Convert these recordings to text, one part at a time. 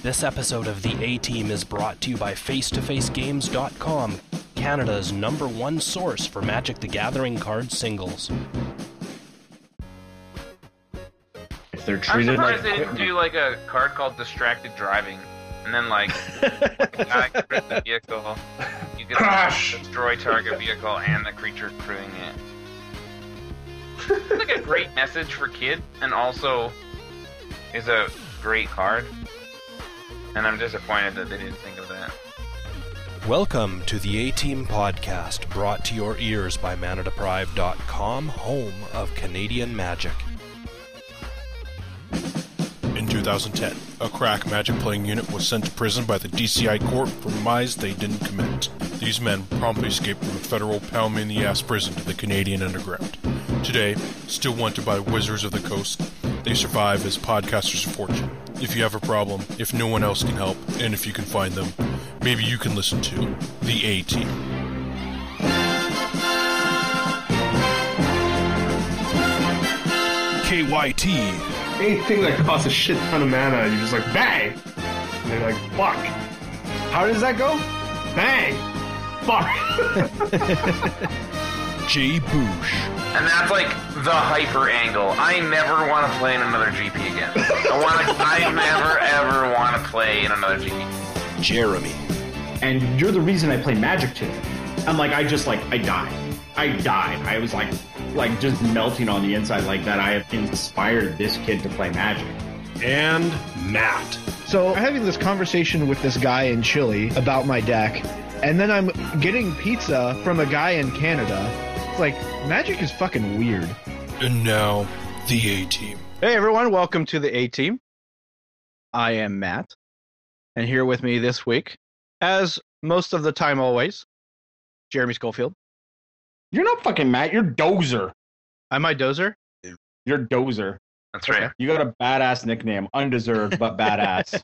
This episode of the A-Team is brought to you by FaceToFaceGames.com, Canada's #1 source for Magic the Gathering card singles. If they're I'm treated surprised like they didn't do like a card called Distracted Driving, and then like the guy crits the vehicle, you get Crash! to destroy target vehicle and the creature crewing it. It's like a great message for kids, and also is a great card. And I'm disappointed that they didn't think of that. Welcome to the A-Team podcast, brought to your ears by ManaDeprived.com, home of Canadian Magic. In 2010, a crack Magic playing unit was sent to prison by the DCI court for demise they didn't commit. These men promptly escaped from a federal pound-me-in-the-ass prison to the Canadian underground. Today, still wanted by wizards of the coast, they survive as podcasters of fortune. If you have a problem, if no one else can help, and if you can find them, maybe you can listen to The A-Team. KYT. Anything that costs a shit ton of mana, you're just like, bang! And you're like, fuck. How does that go? Bang! Fuck! Jay Boosh. And that's like the hyper angle. I never want to play in another GP again. I never ever want to play in another GP. Jeremy. And you're the reason I play Magic today. I'm like, I died. I was like just melting on the inside like that. I have inspired this kid to play Magic. And Matt. So I'm having this conversation with this guy in Chile about my deck, and then I'm getting pizza from a guy in Canada. It's like, Magic is fucking weird. And now, The A-Team. Hey everyone, welcome to the A-Team. I am Matt, and here with me this week, as most of the time always, Jeremy Schofield. You're not fucking Matt, you're Dozer. Am I Dozer? You're Dozer. That's right. You got a badass nickname. Undeserved, but badass.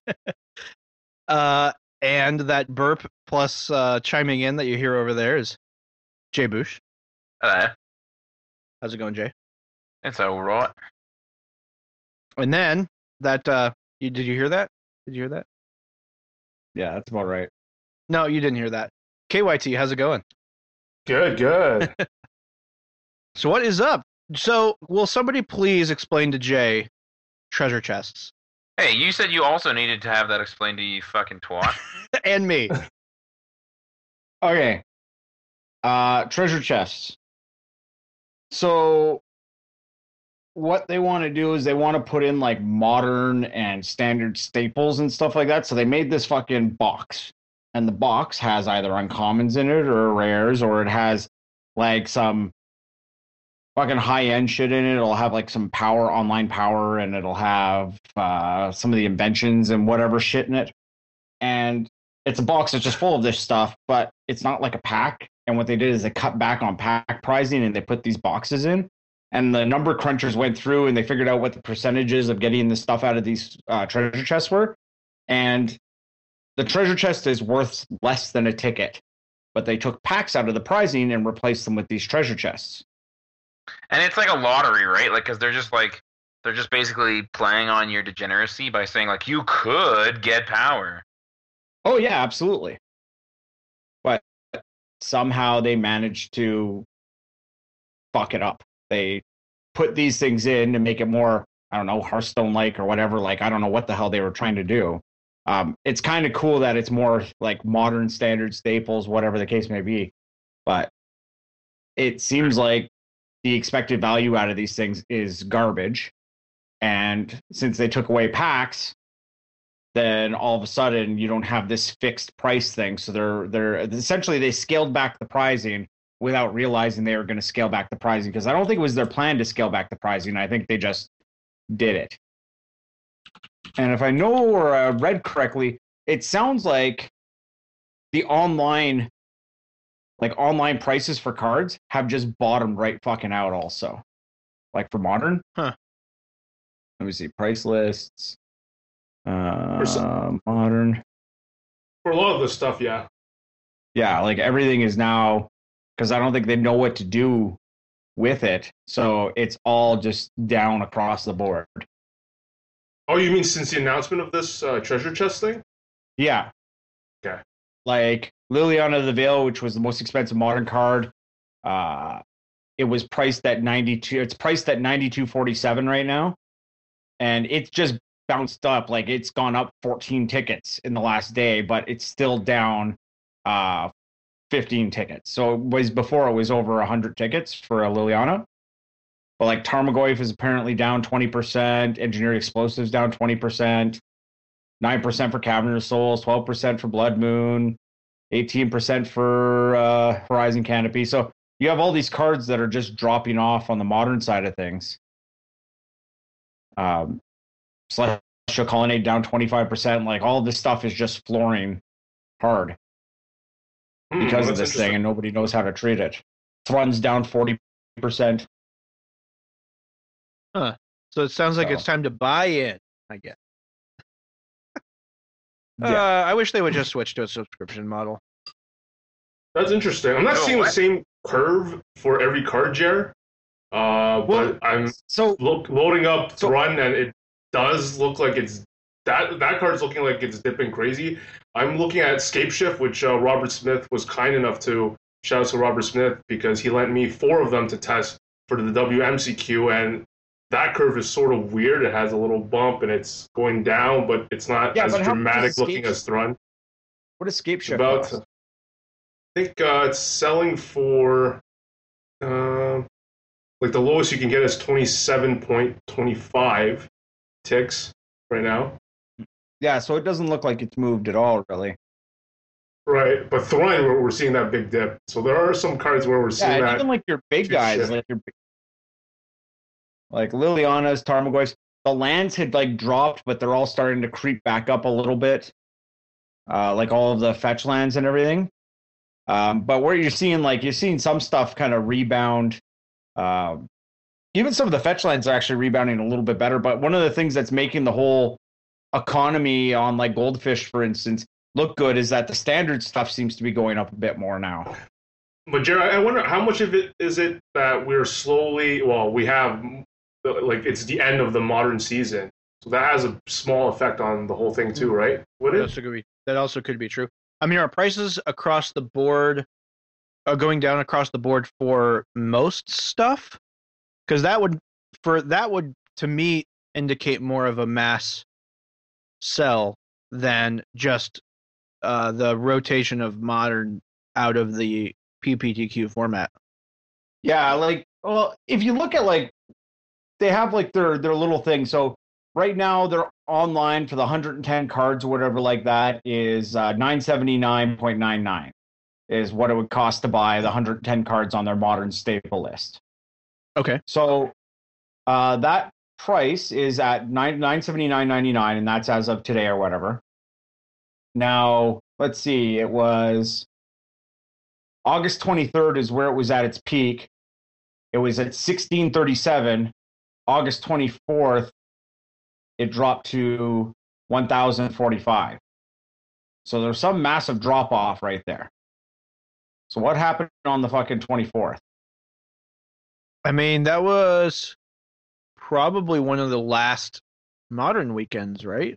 And that burp plus chiming in that you hear over there is Jay Boosh. Hello. How's it going, Jay? It's alright. And then that did you hear that? Did you hear that? Yeah, that's about right. No, you didn't hear that. KYT, how's it going? Good. So what is up? So will somebody please explain to Jay treasure chests? Hey, you said you also needed to have that explained to you, fucking twat. And me. Okay. Treasure chests. So what they want to do is they want to put in like modern and standard staples and stuff like that. So they made this fucking box. And the box has either uncommons in it or rares, or it has like some fucking high-end shit in it. It'll have like some power, online power, and it'll have some of the inventions and whatever shit in it. And it's a box that's just full of this stuff, but it's not like a pack. And what they did is they cut back on pack pricing and they put these boxes in. And the number crunchers went through and they figured out what the percentages of getting the stuff out of these treasure chests were. And the treasure chest is worth less than a ticket. But they took packs out of the pricing and replaced them with these treasure chests. And it's like a lottery, right? Like, because they're just basically playing on your degeneracy by saying like you could get power. Oh yeah, absolutely. But somehow they managed to fuck it up. They put these things in to make it more, I don't know, Hearthstone-like or whatever. Like, I don't know what the hell they were trying to do. It's kind of cool that it's more like modern standard staples, whatever the case may be. But it seems like the expected value out of these things is garbage. And since they took away packs, then all of a sudden you don't have this fixed price thing. So they're essentially they scaled back the pricing without realizing they were going to scale back the pricing, because I don't think it was their plan to scale back the pricing. I think they just did it. And if I know or read correctly, it sounds like the online prices for cards have just bottomed right fucking out also. Like for modern. Huh. Let me see. Price lists. Modern. For a lot of this stuff, yeah. Yeah, like everything is now, because I don't think they know what to do with it. So it's all just down across the board. Oh, you mean since the announcement of this treasure chest thing? Yeah. Okay. Like Liliana of the Veil, which was the most expensive modern card, it was priced at 92. It's priced at 92.47 right now, and it's just bounced up. Like it's gone up 14 tickets in the last day, but it's still down 15 tickets. So it was before it was over 100 tickets for a Liliana. But like Tarmogoyf is apparently down 20%, Engineered Explosives down 20%, 9% for Cavern Souls, 12% for Blood Moon, 18% for Horizon Canopy. So you have all these cards that are just dropping off on the modern side of things. Celestial Colonnade down 25%. Like all of this stuff is just flooring hard because of this thing, and nobody knows how to treat it. Thrun's down 40%. Huh. So it sounds like it's time to buy in, I guess. I wish they would just switch to a subscription model. That's interesting. I'm not seeing the same curve for every card, Jer. But I'm loading up Thrun, and it does look like it's that card's looking like it's dipping crazy. I'm looking at Scapeshift, which Robert Smith was kind enough to shout out to Robert Smith because he lent me 4 of them to test for the WMCQ, and that curve is sort of weird. It has a little bump and it's going down, but it's not as dramatic looking as Thrun. What does Scapeshift cost? I think it's selling for like the lowest you can get is 27.25 ticks right now. Yeah, so it doesn't look like it's moved at all, really. Right, but Thrun, we're seeing that big dip. So there are some cards where we're seeing that. Even like your big guys, like Liliana's, Tarmogoyf's, the lands had like dropped, but they're all starting to creep back up a little bit. Like all of the fetch lands and everything. But where you're seeing some stuff kind of rebound. Even some of the fetch lands are actually rebounding a little bit better. But one of the things that's making the whole economy on like Goldfish, for instance, look good is that the standard stuff seems to be going up a bit more now. But Jared, I wonder how much of it is it that we're slowly, we have, like, it's the end of the modern season. So that has a small effect on the whole thing too, right? That also could be true. I mean, our prices across the board are going down across the board for most stuff? Because that would, to me, indicate more of a mass sell than just the rotation of modern out of the PPTQ format. Yeah, if you look at they have their little thing. So right now they're online for the 110 cards or whatever like that is $979.99 is what it would cost to buy the 110 cards on their modern staple list. Okay. So that price is at $979.99, and that's as of today or whatever. Now, let's see, it was August 23rd is where it was at its peak. It was at $16.37. August 24th, it dropped to $1,045. So there's some massive drop off right there. So what happened on the fucking 24th? I mean, that was probably one of the last modern weekends, right?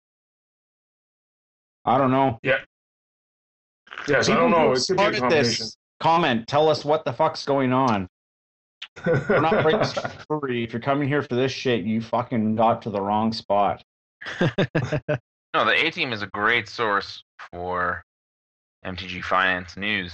I don't know. Yeah. Yes, I don't know. It could be a combination. Comment. Tell us what the fuck's going on. We're not breaking free. If you're coming here for this shit, you fucking got to the wrong spot. No, the A-Team is a great source for MTG Finance news.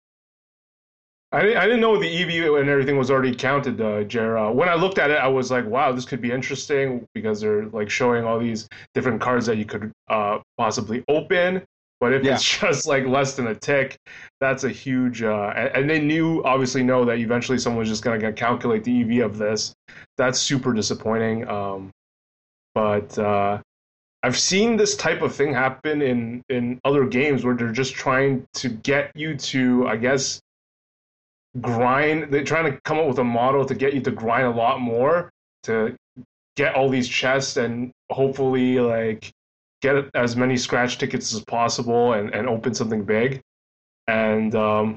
I didn't know the EV and everything was already counted, Jer. When I looked at it, I was like, wow, this could be interesting because they're like showing all these different cards that you could possibly open. But if it's just like less than a tick, that's a huge... and they obviously know that eventually someone's just going to calculate the EV of this. That's super disappointing. But I've seen this type of thing happen in other games where they're just trying to get you to, I guess, grind. They're trying to come up with a model to get you to grind a lot more to get all these chests and hopefully like get as many scratch tickets as possible and open something big. And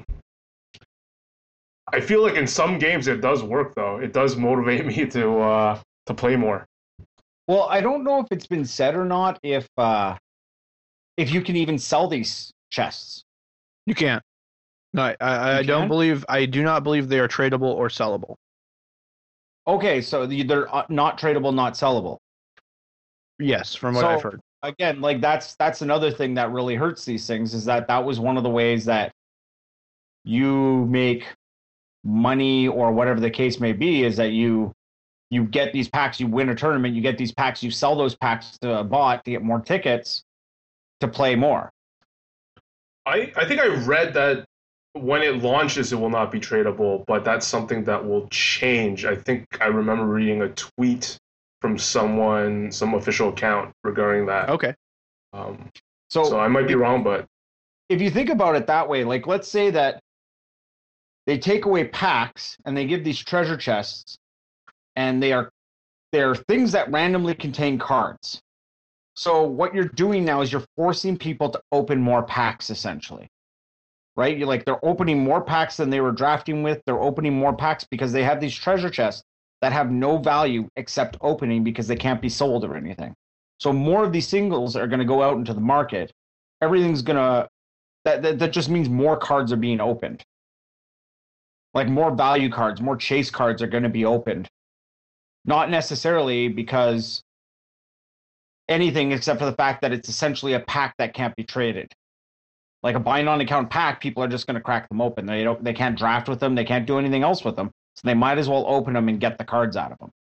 I feel like in some games it does work though. It does motivate me to play more. Well, I don't know if it's been said or not if you can even sell these chests. You can't. No, I don't can? believe. I do not believe they are tradable or sellable. Okay, so they're not tradable, not sellable. Yes, from what I've heard. Again, like that's another thing that really hurts these things is that was one of the ways that you make money or whatever the case may be is that you get these packs, you win a tournament, you get these packs, you sell those packs to a bot to get more tickets to play more. I think I read that when it launches, it will not be tradable, but that's something that will change. I think I remember reading a tweet from someone, some official account regarding that. Okay. So I might be wrong, but if you think about it that way, like let's say that they take away packs and they give these treasure chests, and they're things that randomly contain cards. So what you're doing now is you're forcing people to open more packs, essentially. Right? They're opening more packs than they were drafting with. They're opening more packs because they have these treasure chests that have no value except opening because they can't be sold or anything. So more of these singles are going to go out into the market. Everything's going to... That just means more cards are being opened. Like more value cards, more chase cards are going to be opened. Not necessarily because anything except for the fact that it's essentially a pack that can't be traded. Like a bind on account pack, people are just going to crack them open. They can't draft with them. They can't do anything else with them. So they might as well open them and get the cards out of them.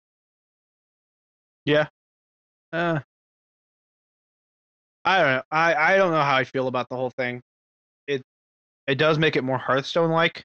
Yeah. I don't know. I don't know how I feel about the whole thing. It does make it more Hearthstone-like.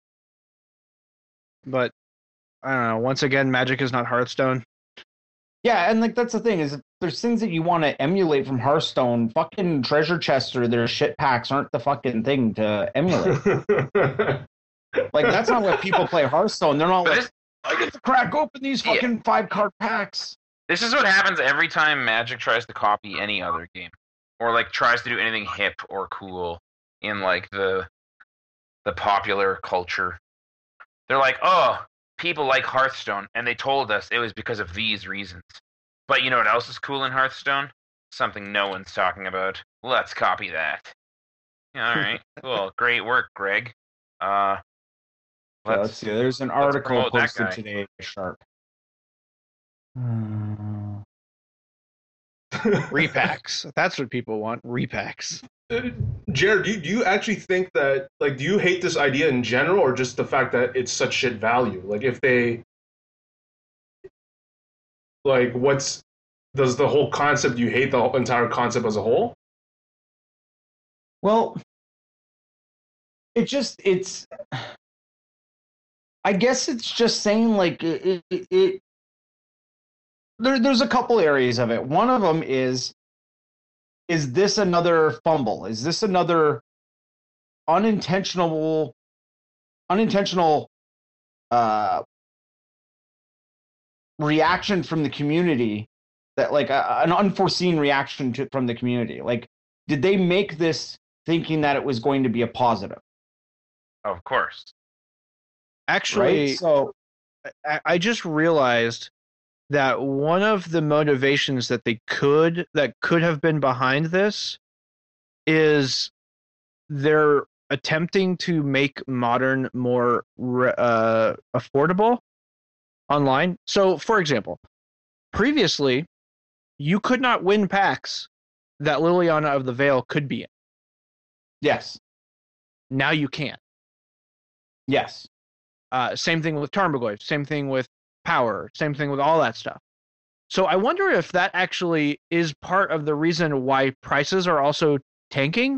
But I don't know. Once again, Magic is not Hearthstone. Yeah, and like that's the thing is if there's things that you want to emulate from Hearthstone, fucking treasure chests or their shit packs aren't the fucking thing to emulate. Like that's not what people play Hearthstone. They're not like I get to crack open these fucking 5-card packs. This is what happens every time Magic tries to copy any other game, or like tries to do anything hip or cool in like the popular culture. They're like, oh, people like Hearthstone, and they told us it was because of these reasons. But you know what else is cool in Hearthstone? Something no one's talking about. Let's copy that. Yeah, all right, cool, great work, Greg. Let's see. There's an article promote that posted guy. today, Sharp. Repacks. That's what people want. Repacks. Jared, do you actually think that, like, do you hate this idea in general, or just the fact that it's such shit value? Like, if they, like, does the whole concept, you hate the entire concept as a whole? Well, I guess it's just saying, like, there's a couple areas of it. One of them is this another fumble? Is this another unintentional reaction from the community that, like, an unforeseen reaction from the community? Like, did they make this thinking that it was going to be a positive? Of course. Actually, Right? So I just realized that one of the motivations that could have been behind this is they're attempting to make Modern more affordable online. So, for example, previously, you could not win packs that Liliana of the Veil could be in. yes. Now you can. Yes. Same thing with Tarmogoyf, same thing with Power, same thing with all that stuff. So I wonder if that actually is part of the reason why prices are also tanking,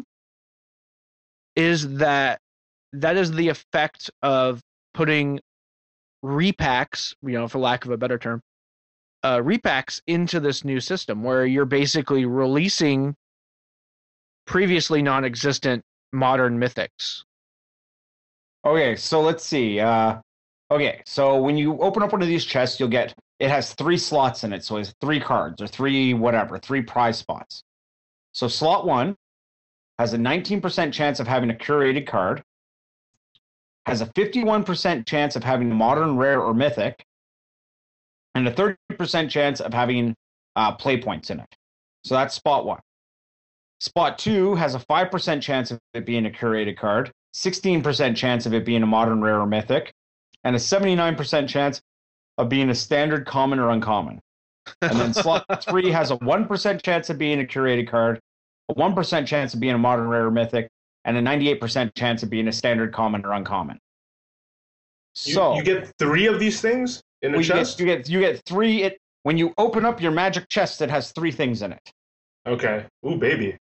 is that is the effect of putting repacks, for lack of a better term, repacks into this new system where you're basically releasing previously non-existent modern mythics. Okay, so let's see. Okay, so when you open up one of these chests, it has 3 slots in it. So it's 3 cards or 3 prize spots. So slot 1 has a 19% chance of having a curated card, has a 51% chance of having a modern, rare, or mythic, and a 30% chance of having play points in it. So that's spot 1. Spot 2 has a 5% chance of it being a curated card, 16% chance of it being a modern, rare, or mythic, and a 79% chance of being a standard, common, or uncommon. And then slot 3 has a 1% chance of being a curated card, a 1% chance of being a modern, rare, or mythic, and a 98% chance of being a standard, common, or uncommon. So you get 3 of these things in a chest? You get 3. When you open up your Magic chest, it has 3 things in it. Okay. Ooh, baby.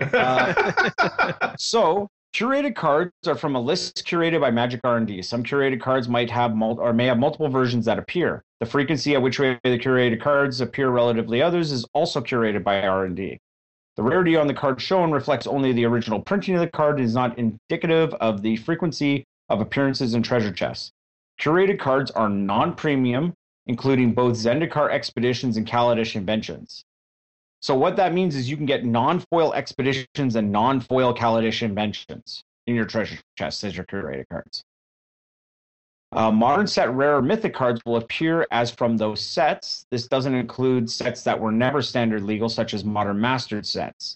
So curated cards are from a list curated by Magic R&D. Some curated cards might have may have multiple versions that appear. The frequency at which the curated cards appear relatively others is also curated by R&D. The rarity on the card shown reflects only the original printing of the card and is not indicative of the frequency of appearances in treasure chests. Curated cards are non-premium, including both Zendikar Expeditions and Kaladesh Inventions. So what that means is you can get non-foil Expeditions and non-foil Kaladesh Inventions in your treasure chests as your curated cards. Modern set rare or mythic cards will appear as from those sets. This doesn't include sets that were never standard legal, such as modern mastered sets.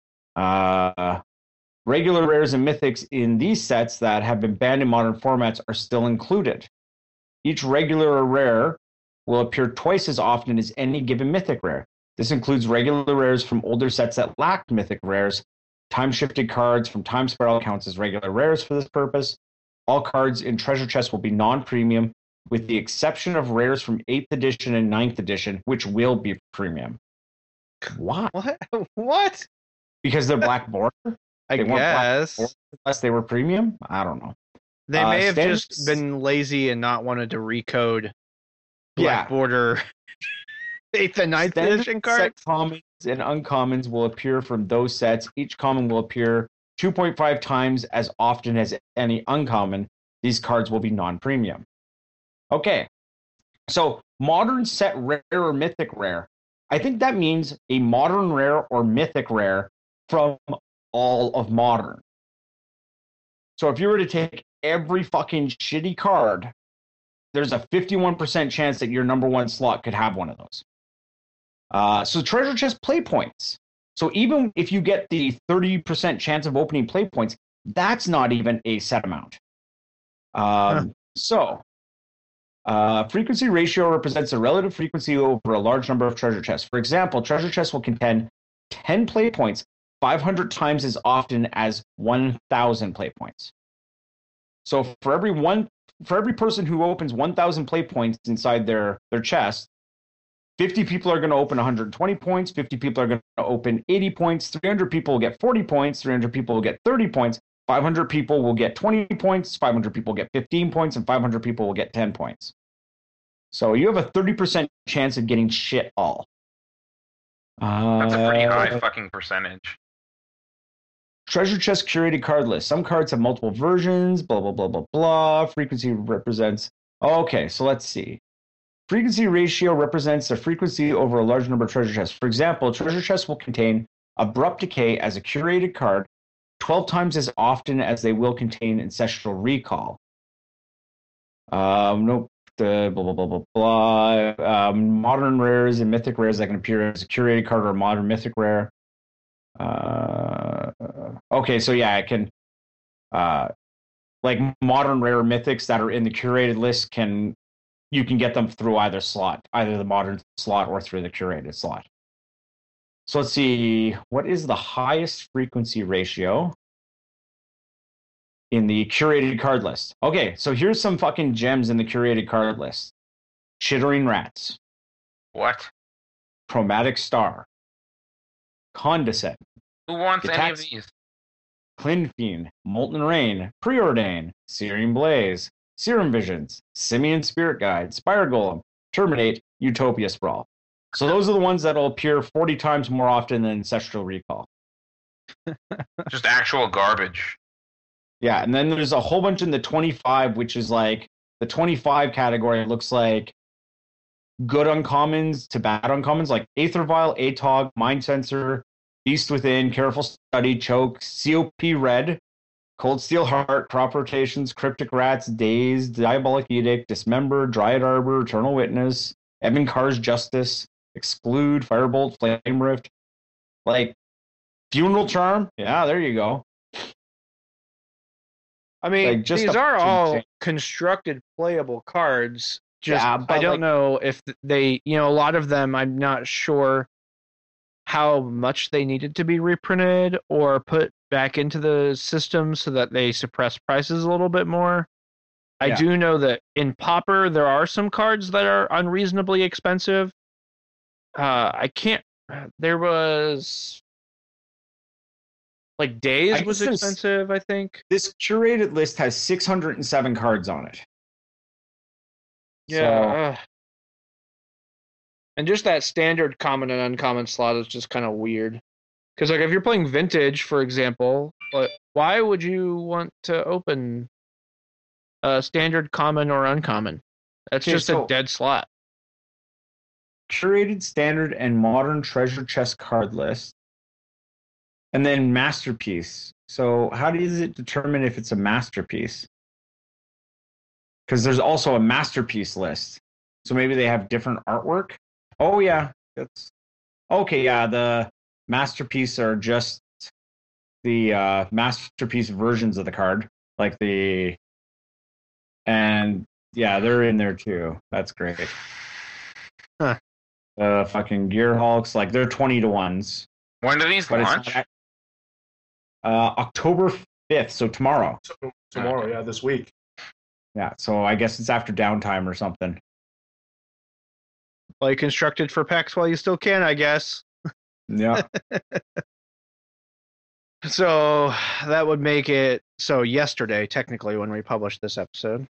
Regular rares and mythics in these sets that have been banned in modern formats are still included. Each regular or rare will appear twice as often as any given mythic rare. This includes regular rares from older sets that lacked mythic rares. Time-shifted cards from Time Spiral counts as regular rares for this purpose. All cards in treasure chests will be non-premium, with the exception of rares from 8th edition and 9th edition, which will be premium. Why? What? Because they're black border? I guess. Unless they were premium? I don't know. They may have just been lazy and not wanted to recode black border 8th and 9th edition cards. Set commons and uncommons will appear from those sets. Each common will appear 2.5 times as often as any uncommon. These cards will be non-premium. Okay, so modern set rare or mythic rare. I think that means a modern rare or mythic rare from all of modern. So if you were to take every fucking shitty card, there's a 51% chance that your number 1 slot could have one of those. So treasure chest play points. So even if you get the 30% chance of opening play points, that's not even a set amount. So frequency ratio represents the relative frequency over a large number of treasure chests. For example, treasure chests will contain 10 play points 500 times as often as 1,000 play points. So for every person who opens 1,000 play points inside their chest, 50 people are going to open 120 points, 50 people are going to open 80 points, 300 people will get 40 points, 300 people will get 30 points, 500 people will get 20 points, 500 people will get 15 points, and 500 people will get 10 points. So you have a 30% chance of getting shit all. That's a pretty high fucking percentage. Treasure chest curated card list. Some cards have multiple versions, blah, blah, blah, blah, blah. Frequency represents... Okay, so let's see. Frequency ratio represents the frequency over a large number of treasure chests. For example, treasure chests will contain Abrupt Decay as a curated card 12 times as often as they will contain Ancestral Recall. Nope. Blah, blah, blah, blah, blah. Modern rares and mythic rares that can appear as a curated card or a modern mythic rare. Okay, so yeah, I can... like modern rare mythics that are in the curated list you can get them through either slot, either the modern slot or through the curated slot. So let's see, what is the highest frequency ratio in the curated card list? Okay, so here's some fucking gems in the curated card list. Chittering Rats. What? Chromatic Star. Condescend. Who wants any of these? Clinfiend, Molten Rain, Preordain, Searing Blaze, Serum Visions, Simian Spirit Guide, Spire Golem, Terminate, Utopia Sprawl. So those are the ones that'll appear 40 times more often than Ancestral Recall. Just actual garbage. Yeah, and then there's a whole bunch in the 25, which is like, the 25 category looks like good uncommons to bad uncommons, like Aether Vial, Atog, Mind Sensor, Beast Within, Careful Study, Choke, COP Red, Cold Steel Heart, Crop Rotations, Cryptic Rats, Dazed, Diabolic Edict, Dismember, Dryad Arbor, Eternal Witness, Evan Carr's Justice, Exclude, Firebolt, Flame Rift, like Funeral Charm. Yeah, there you go. I mean, Like, just these a are all fucking- constructed playable cards. Just Yeah, but, I don't like- know if they, a lot of them, I'm not sure how much they needed to be reprinted or put back into the system so that they suppress prices a little bit more. I Yeah. do know that in Pauper there are some cards that are unreasonably expensive. I can't. There was like Days I was guess there's- expensive, I think. This curated list has 607 cards on it. Yeah. And just that standard common and uncommon slot is just kind of weird. Because like if you're playing Vintage, for example, why would you want to open standard, common, or uncommon? That's Okay, just a so- dead slot. Curated standard and modern treasure chest card list. And then masterpiece. So how does it determine if it's a masterpiece? Because there's also a masterpiece list. So maybe they have different artwork. Oh yeah, that's okay. Yeah, the masterpiece are just the masterpiece versions of the card, like and yeah, they're in there too. That's great. Huh. Fucking Gear Hulks, like they're 20 to 1s. When do these But launch? it's October 5th, so tomorrow. Tomorrow, yeah, this week. Yeah, so I guess it's after downtime or something. Play constructed for PAX while you still can, I guess. Yeah. So that would make it so yesterday, technically, when we published this episode.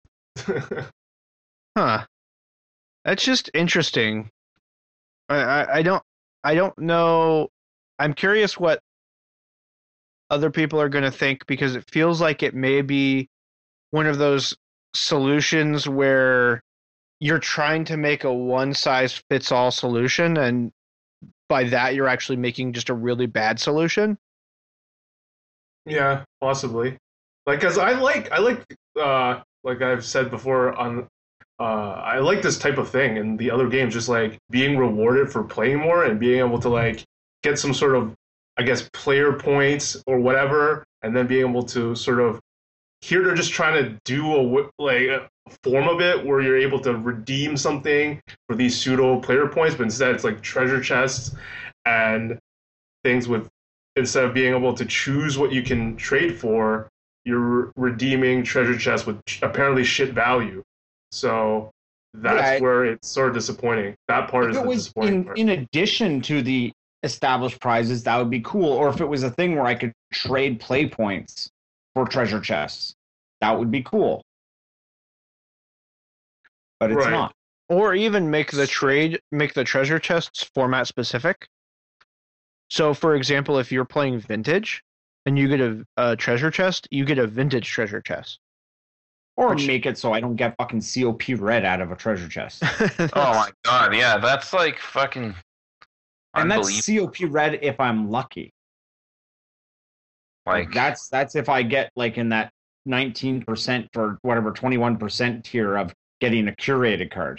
Huh. That's just interesting. I don't know. I'm curious what other people are going to think because it feels like it may be one of those solutions where you're trying to make a one-size-fits-all solution, and by that you're actually making just a really bad solution. Yeah, possibly. Like, cause I like I've said before on, I like this type of thing in the other games, just like being rewarded for playing more and being able to like get some sort of, I guess, player points or whatever, and then being able to sort of, here they're just trying to do a form of it where you're able to redeem something for these pseudo player points, but instead it's like treasure chests and things with, instead of being able to choose what you can trade for, you're redeeming treasure chests with apparently shit value. So that's where it's sort of disappointing. That part is If it the was disappointing part. in addition to the established prizes, that would be cool. Or if it was a thing where I could trade play points for treasure chests, that would be cool. But it's Right. not. Or even make the treasure chests format specific. So, for example, if you're playing Vintage and you get a treasure chest, you get a Vintage treasure chest. Or make it so I don't get fucking COP red out of a treasure chest. Oh my god, yeah, that's like fucking And unbelievable. that's COP red if I'm lucky. Like That's if I get like in that 19% or whatever 21% tier of getting a curated card.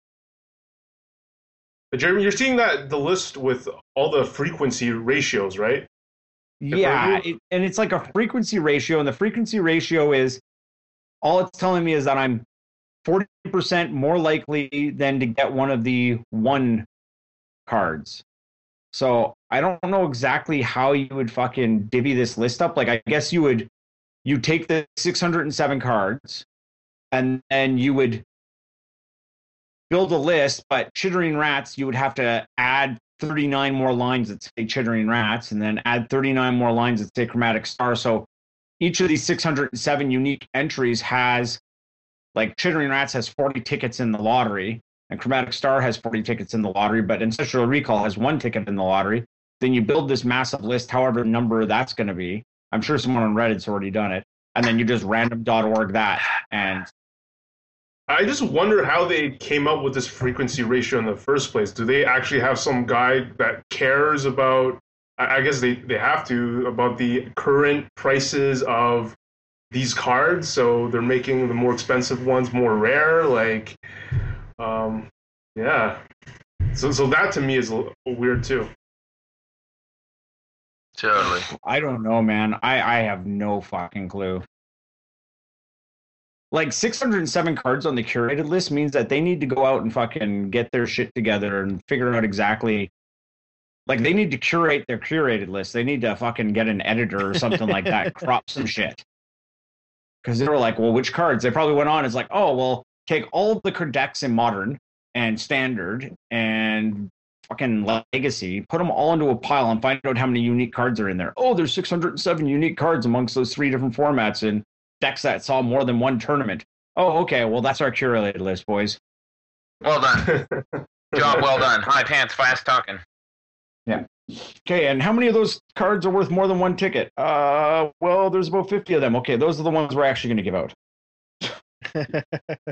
But Jeremy, you're seeing that the list with all the frequency ratios, right? Yeah, and it's like a frequency ratio, and the frequency ratio is all it's telling me is that I'm 40% more likely than to get one of the one cards. So I don't know exactly how you would fucking divvy this list up. Like I guess you take the 607 cards, and then you would build a list, but Chittering Rats, you would have to add 39 more lines that say Chittering Rats, and then add 39 more lines that say Chromatic Star. So each of these 607 unique entries has, like, Chittering Rats has 40 tickets in the lottery, and Chromatic Star has 40 tickets in the lottery, but Ancestral Recall has 1 ticket in the lottery. Then you build this massive list, however number that's going to be. I'm sure someone on Reddit's already done it. And then you just random.org that, and I just wonder how they came up with this frequency ratio in the first place. Do they actually have some guy that cares about, I guess they have to, about the current prices of these cards, so they're making the more expensive ones more rare? Like, Yeah. So that to me is weird too. Totally. I don't know, man. I have no fucking clue. Like 607 cards on the curated list means that they need to go out and fucking get their shit together and figure out exactly. Like they need to curate their curated list. They need to fucking get an editor or something like that, crop some shit. Because they were like, well, which cards? They probably went on. It's like, oh, well, take all of the decks in Modern and Standard and fucking Legacy, put them all into a pile and find out how many unique cards are in there. Oh, there's 607 unique cards amongst those 3 different formats in decks that saw more than one tournament. Oh, okay. Well, that's our curated list, boys. Well done. Job well done. High pants, fast talking. Yeah. Okay, and how many of those cards are worth more than one ticket? Well, there's about 50 of them. Okay, those are the ones we're actually going to give out.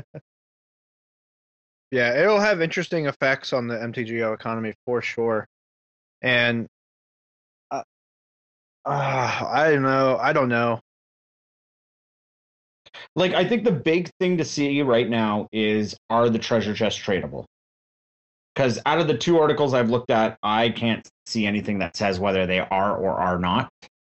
Yeah, it'll have interesting effects on the MTGO economy for sure. And I don't know. Like, I think the big thing to see right now is, are the treasure chests tradable? Because out of the 2 articles I've looked at, I can't see anything that says whether they are or are not.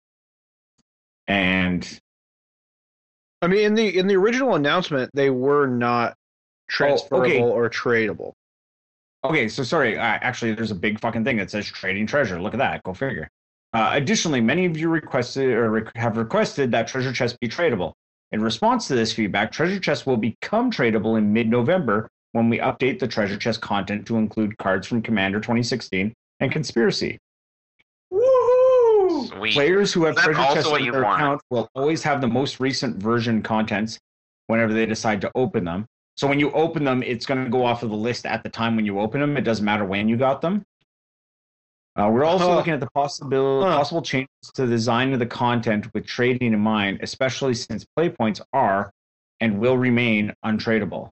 And I mean, in the original announcement, they were not transferable or tradable. Okay, so sorry. Actually, there's a big fucking thing that says trading treasure. Look at that. Go figure. Additionally, many of you requested or have requested that treasure chests be tradable. In response to this feedback, treasure chests will become tradable in mid-November when we update the treasure chest content to include cards from Commander 2016 and Conspiracy. Woohoo! Sweet. Players who have That's treasure also chests what in you their want. account will always have the most recent version contents whenever they decide to open them. So when you open them, it's going to go off of the list at the time when you open them. It doesn't matter when you got them. We're also looking at the possible changes to the design of the content with trading in mind, especially since play points are and will remain untradeable.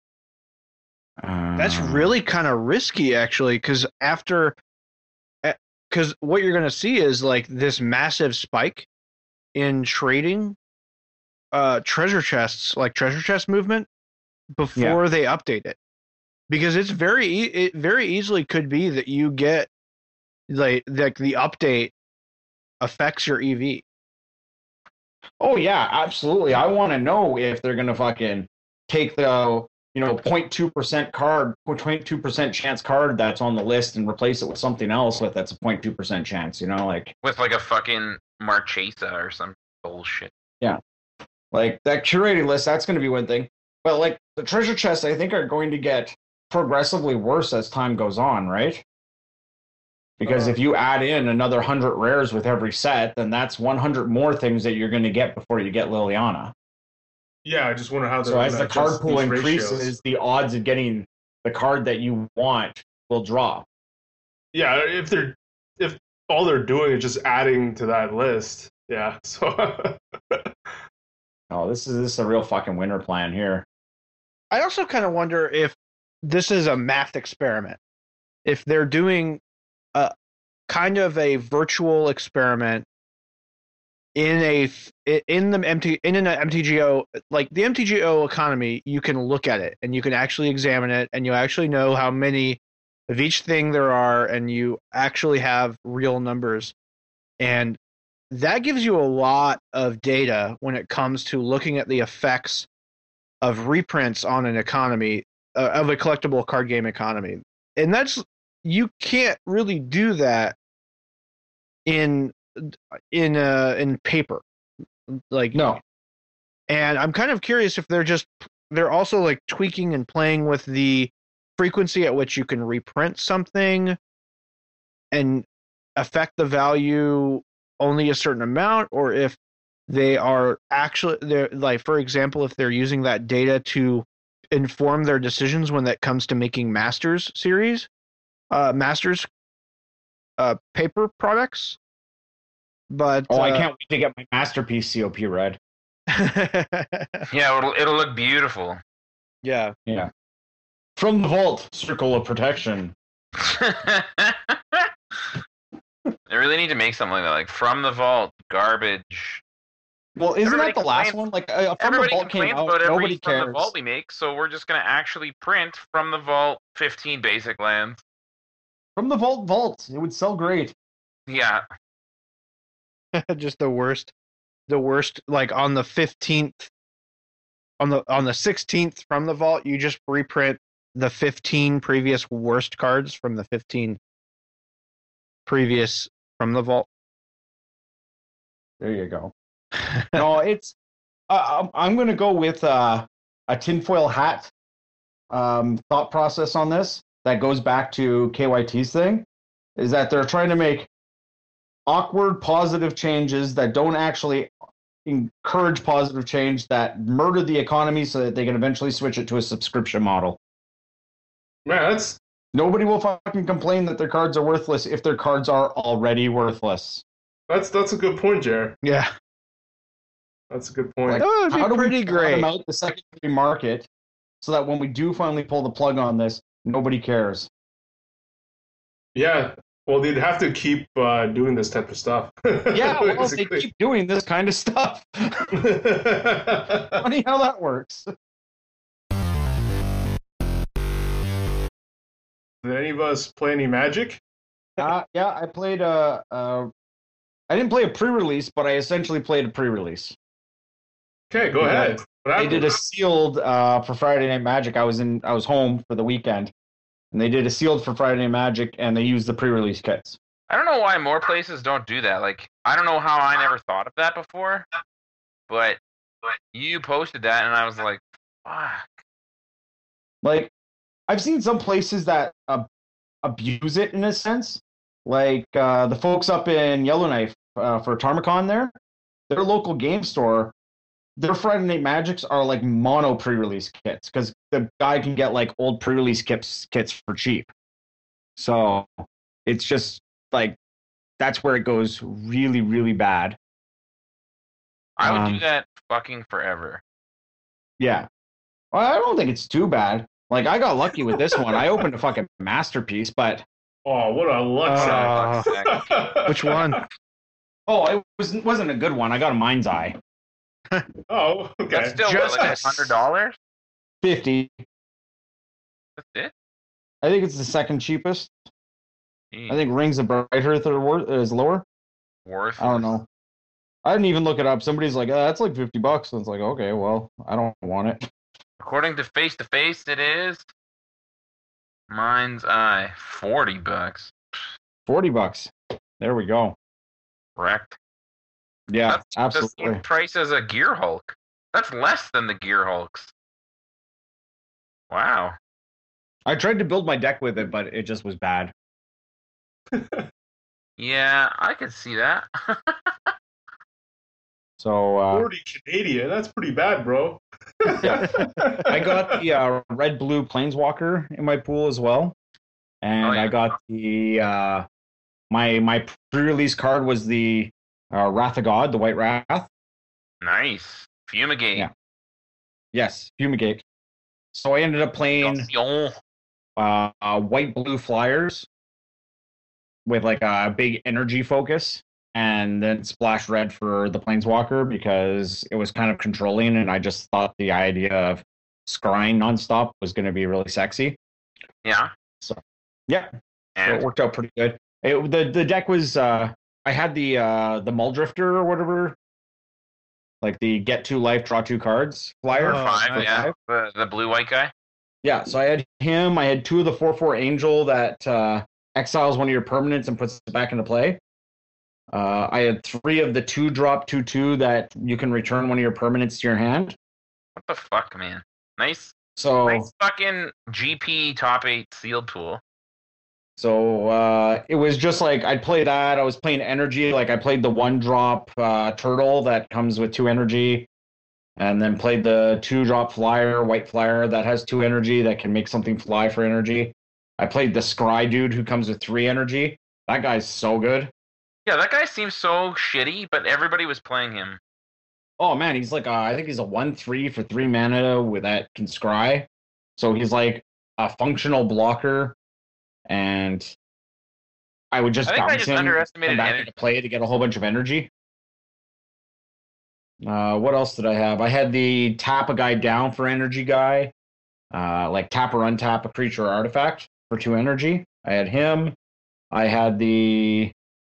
That's really kind of risky, actually, because what you're going to see is like this massive spike in trading treasure chests, like treasure chest movement, before they update it, because it very easily could be that you get like the update affects your EV. Oh yeah, absolutely. I want to know if they're gonna fucking take the 0.2% card, 0.2% chance card that's on the list and replace it with something else that's a 0.2% chance. Like With like a fucking Marchesa or some bullshit. Yeah, like that curated list. That's gonna be one thing. But like the treasure chests, I think are going to get progressively worse as time goes on, right? Because if you add in another 100 rares with every set, then that's 100 more things that you're going to get before you get Liliana. Yeah, I just wonder how. So as the card pool increases, the odds of getting the card that you want will drop. Yeah, if all they're doing is just adding to that list, yeah. So. Oh, this is a real fucking winner plan here. I also kind of wonder if this is a math experiment. If they're doing a kind of a virtual experiment in an MTGO, like the MTGO economy, you can look at it and you can actually examine it and you actually know how many of each thing there are and you actually have real numbers. And that gives you a lot of data when it comes to looking at the effects of reprints on an economy, of a collectible card game economy. And you can't really do that in paper. Like, no. And I'm kind of curious if they're also like tweaking and playing with the frequency at which you can reprint something and affect the value only a certain amount, or if they're like, for example, if they're using that data to inform their decisions when it comes to making Masters paper products. But I can't wait to get my Masterpiece COP read. Yeah, it'll look beautiful. Yeah. From the vault, circle of protection. They really need to make something like that, like from the vault, garbage, Well, isn't Everybody that the last complains- one? Like, from the Everybody vault came complains out, about every nobody from the cares. vault we make, so we're just gonna actually print from the vault 15 basic lands. From the vault, it would sell great. Yeah, Just the worst. Like on the 15th, on the 16th from the vault, you just reprint the 15 previous worst cards from the 15 previous from the vault. There you go. No, it's. I'm going to go with a tinfoil hat thought process on this. That goes back to KYT's thing, is that they're trying to make awkward positive changes that don't actually encourage positive change, that murder the economy so that they can eventually switch it to a subscription model. Man, Nobody will fucking complain that their cards are worthless if their cards are already worthless. that's a good point, Jared. Yeah. That's a good point. Like, That would be how do pretty we great. bottom out the secondary market so that when we do finally pull the plug on this, nobody cares? Yeah. Well, they'd have to keep doing this type of stuff. Yeah, well, they basically. keep doing this kind of stuff. Funny how that works. Did any of us play any Magic? Yeah, I played I didn't play a pre-release, but I essentially played a pre-release. Okay, go ahead. What They did a sealed for Friday Night Magic. I was home for the weekend, and they did a sealed for Friday Night Magic, and they used the pre-release kits. I don't know why more places don't do that. Like, I don't know how I never thought of that before, but you posted that, and I was like, fuck. Like, I've seen some places that abuse it in a sense. Like the folks up in Yellowknife for Tarmacon there, their local game store, their Friday Night Magics are like mono pre-release kits because the guy can get like old pre-release kits for cheap. So it's just like that's where it goes really, really bad. I would do that fucking forever. Yeah. Well, I don't think it's too bad. Like, I got lucky with this one. I opened a fucking masterpiece, but... Oh, what a luck sack. Which one? Oh, it wasn't a good one. I got a Mind's Eye. Oh, okay. That's still Just- like $100. 50. That's it. I think it's the second cheapest. Jeez. I think Rings of Bright Earth is lower. Worth. I don't know. I didn't even look it up. Somebody's like, that's like $50. And it's like, okay, well, I don't want it. According to Face, it is Mind's Eye, $40. $40. There we go. Correct. Yeah, That's the absolutely. same price as a Gear Hulk. That's less than the Gear Hulks. Wow. I tried to build my deck with it, but it just was bad. Yeah, I could see that. So 40 Canadian. That's pretty bad, bro. I got the red-blue Planeswalker in my pool as well, and Oh, yeah. I got the my pre-release card was the Wrath of God, the White Wrath. Nice. Fumigate. Yeah. Yes, Fumigate. So I ended up playing Yo. white-blue flyers with like a big energy focus, and then splash red for the Planeswalker because it was kind of controlling, and I just thought the idea of scrying nonstop was going to be really sexy. Yeah. Yeah, so And it worked out pretty good. The deck was I had the Muldrifter or whatever, like the get 2 life, draw 2 cards flyer. Oh, five, nice. yeah. The blue-white guy. Yeah, so I had him. I had 2 of the 4/4 Angel that exiles one of your permanents and puts it back into play. I had 3 of the 2-drop 2/2 that you can return one of your permanents to your hand. What the fuck, man? Nice. So Nice fucking GP top 8 sealed pool. So it was just like I'd play that. I was playing energy. Like I played the 1-drop turtle that comes with 2 energy, and then played the 2-drop flyer, white flyer that has 2 energy that can make something fly for energy. I played the scry dude who comes with 3 energy. That guy's so good. Yeah, that guy seems so shitty, but everybody was playing him. Oh man, he's like I think he's a 1/3 for 3 mana with that can scry. So he's like a functional blocker, and I would just I think I bounce just him, underestimated come back energy. into play to get a whole bunch of energy. What else did I have? I had the tap a guy down for energy guy, like tap or untap a creature or artifact for 2 energy. I had him. I had the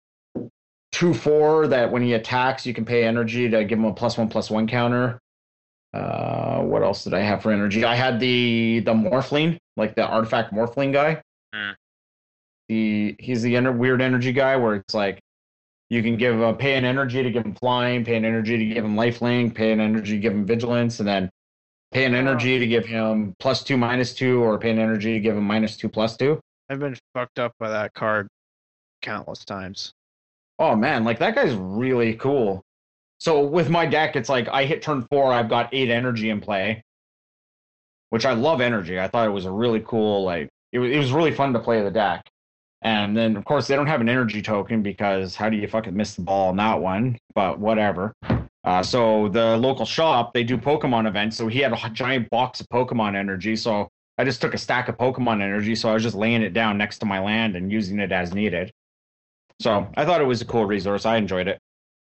2/4 that when he attacks, you can pay energy to give him a +1/+1 counter. What else did I have for energy? I had the Morphling, like the artifact Morphling guy. Mm. He's the weird energy guy where it's like you can give pay an energy to give him flying, pay an energy to give him lifelink, pay an energy to give him vigilance, and then pay an energy to give him +2/-2, or pay an energy to give him -2/+2. I've been fucked up by that card countless times. Oh man, like that guy's really cool. So with my deck, it's like I hit turn 4, I've got 8 energy in play, which I love energy. I thought it was a really cool, like it was really fun to play the deck. And then of course they don't have an energy token because how do you fucking miss the ball on that one? But whatever. So the local shop, they do Pokemon events. So he had a giant box of Pokemon energy. So I just took a stack of Pokemon energy. So I was just laying it down next to my land and using it as needed. So I thought it was a cool resource. I enjoyed it.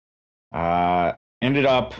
Ended up,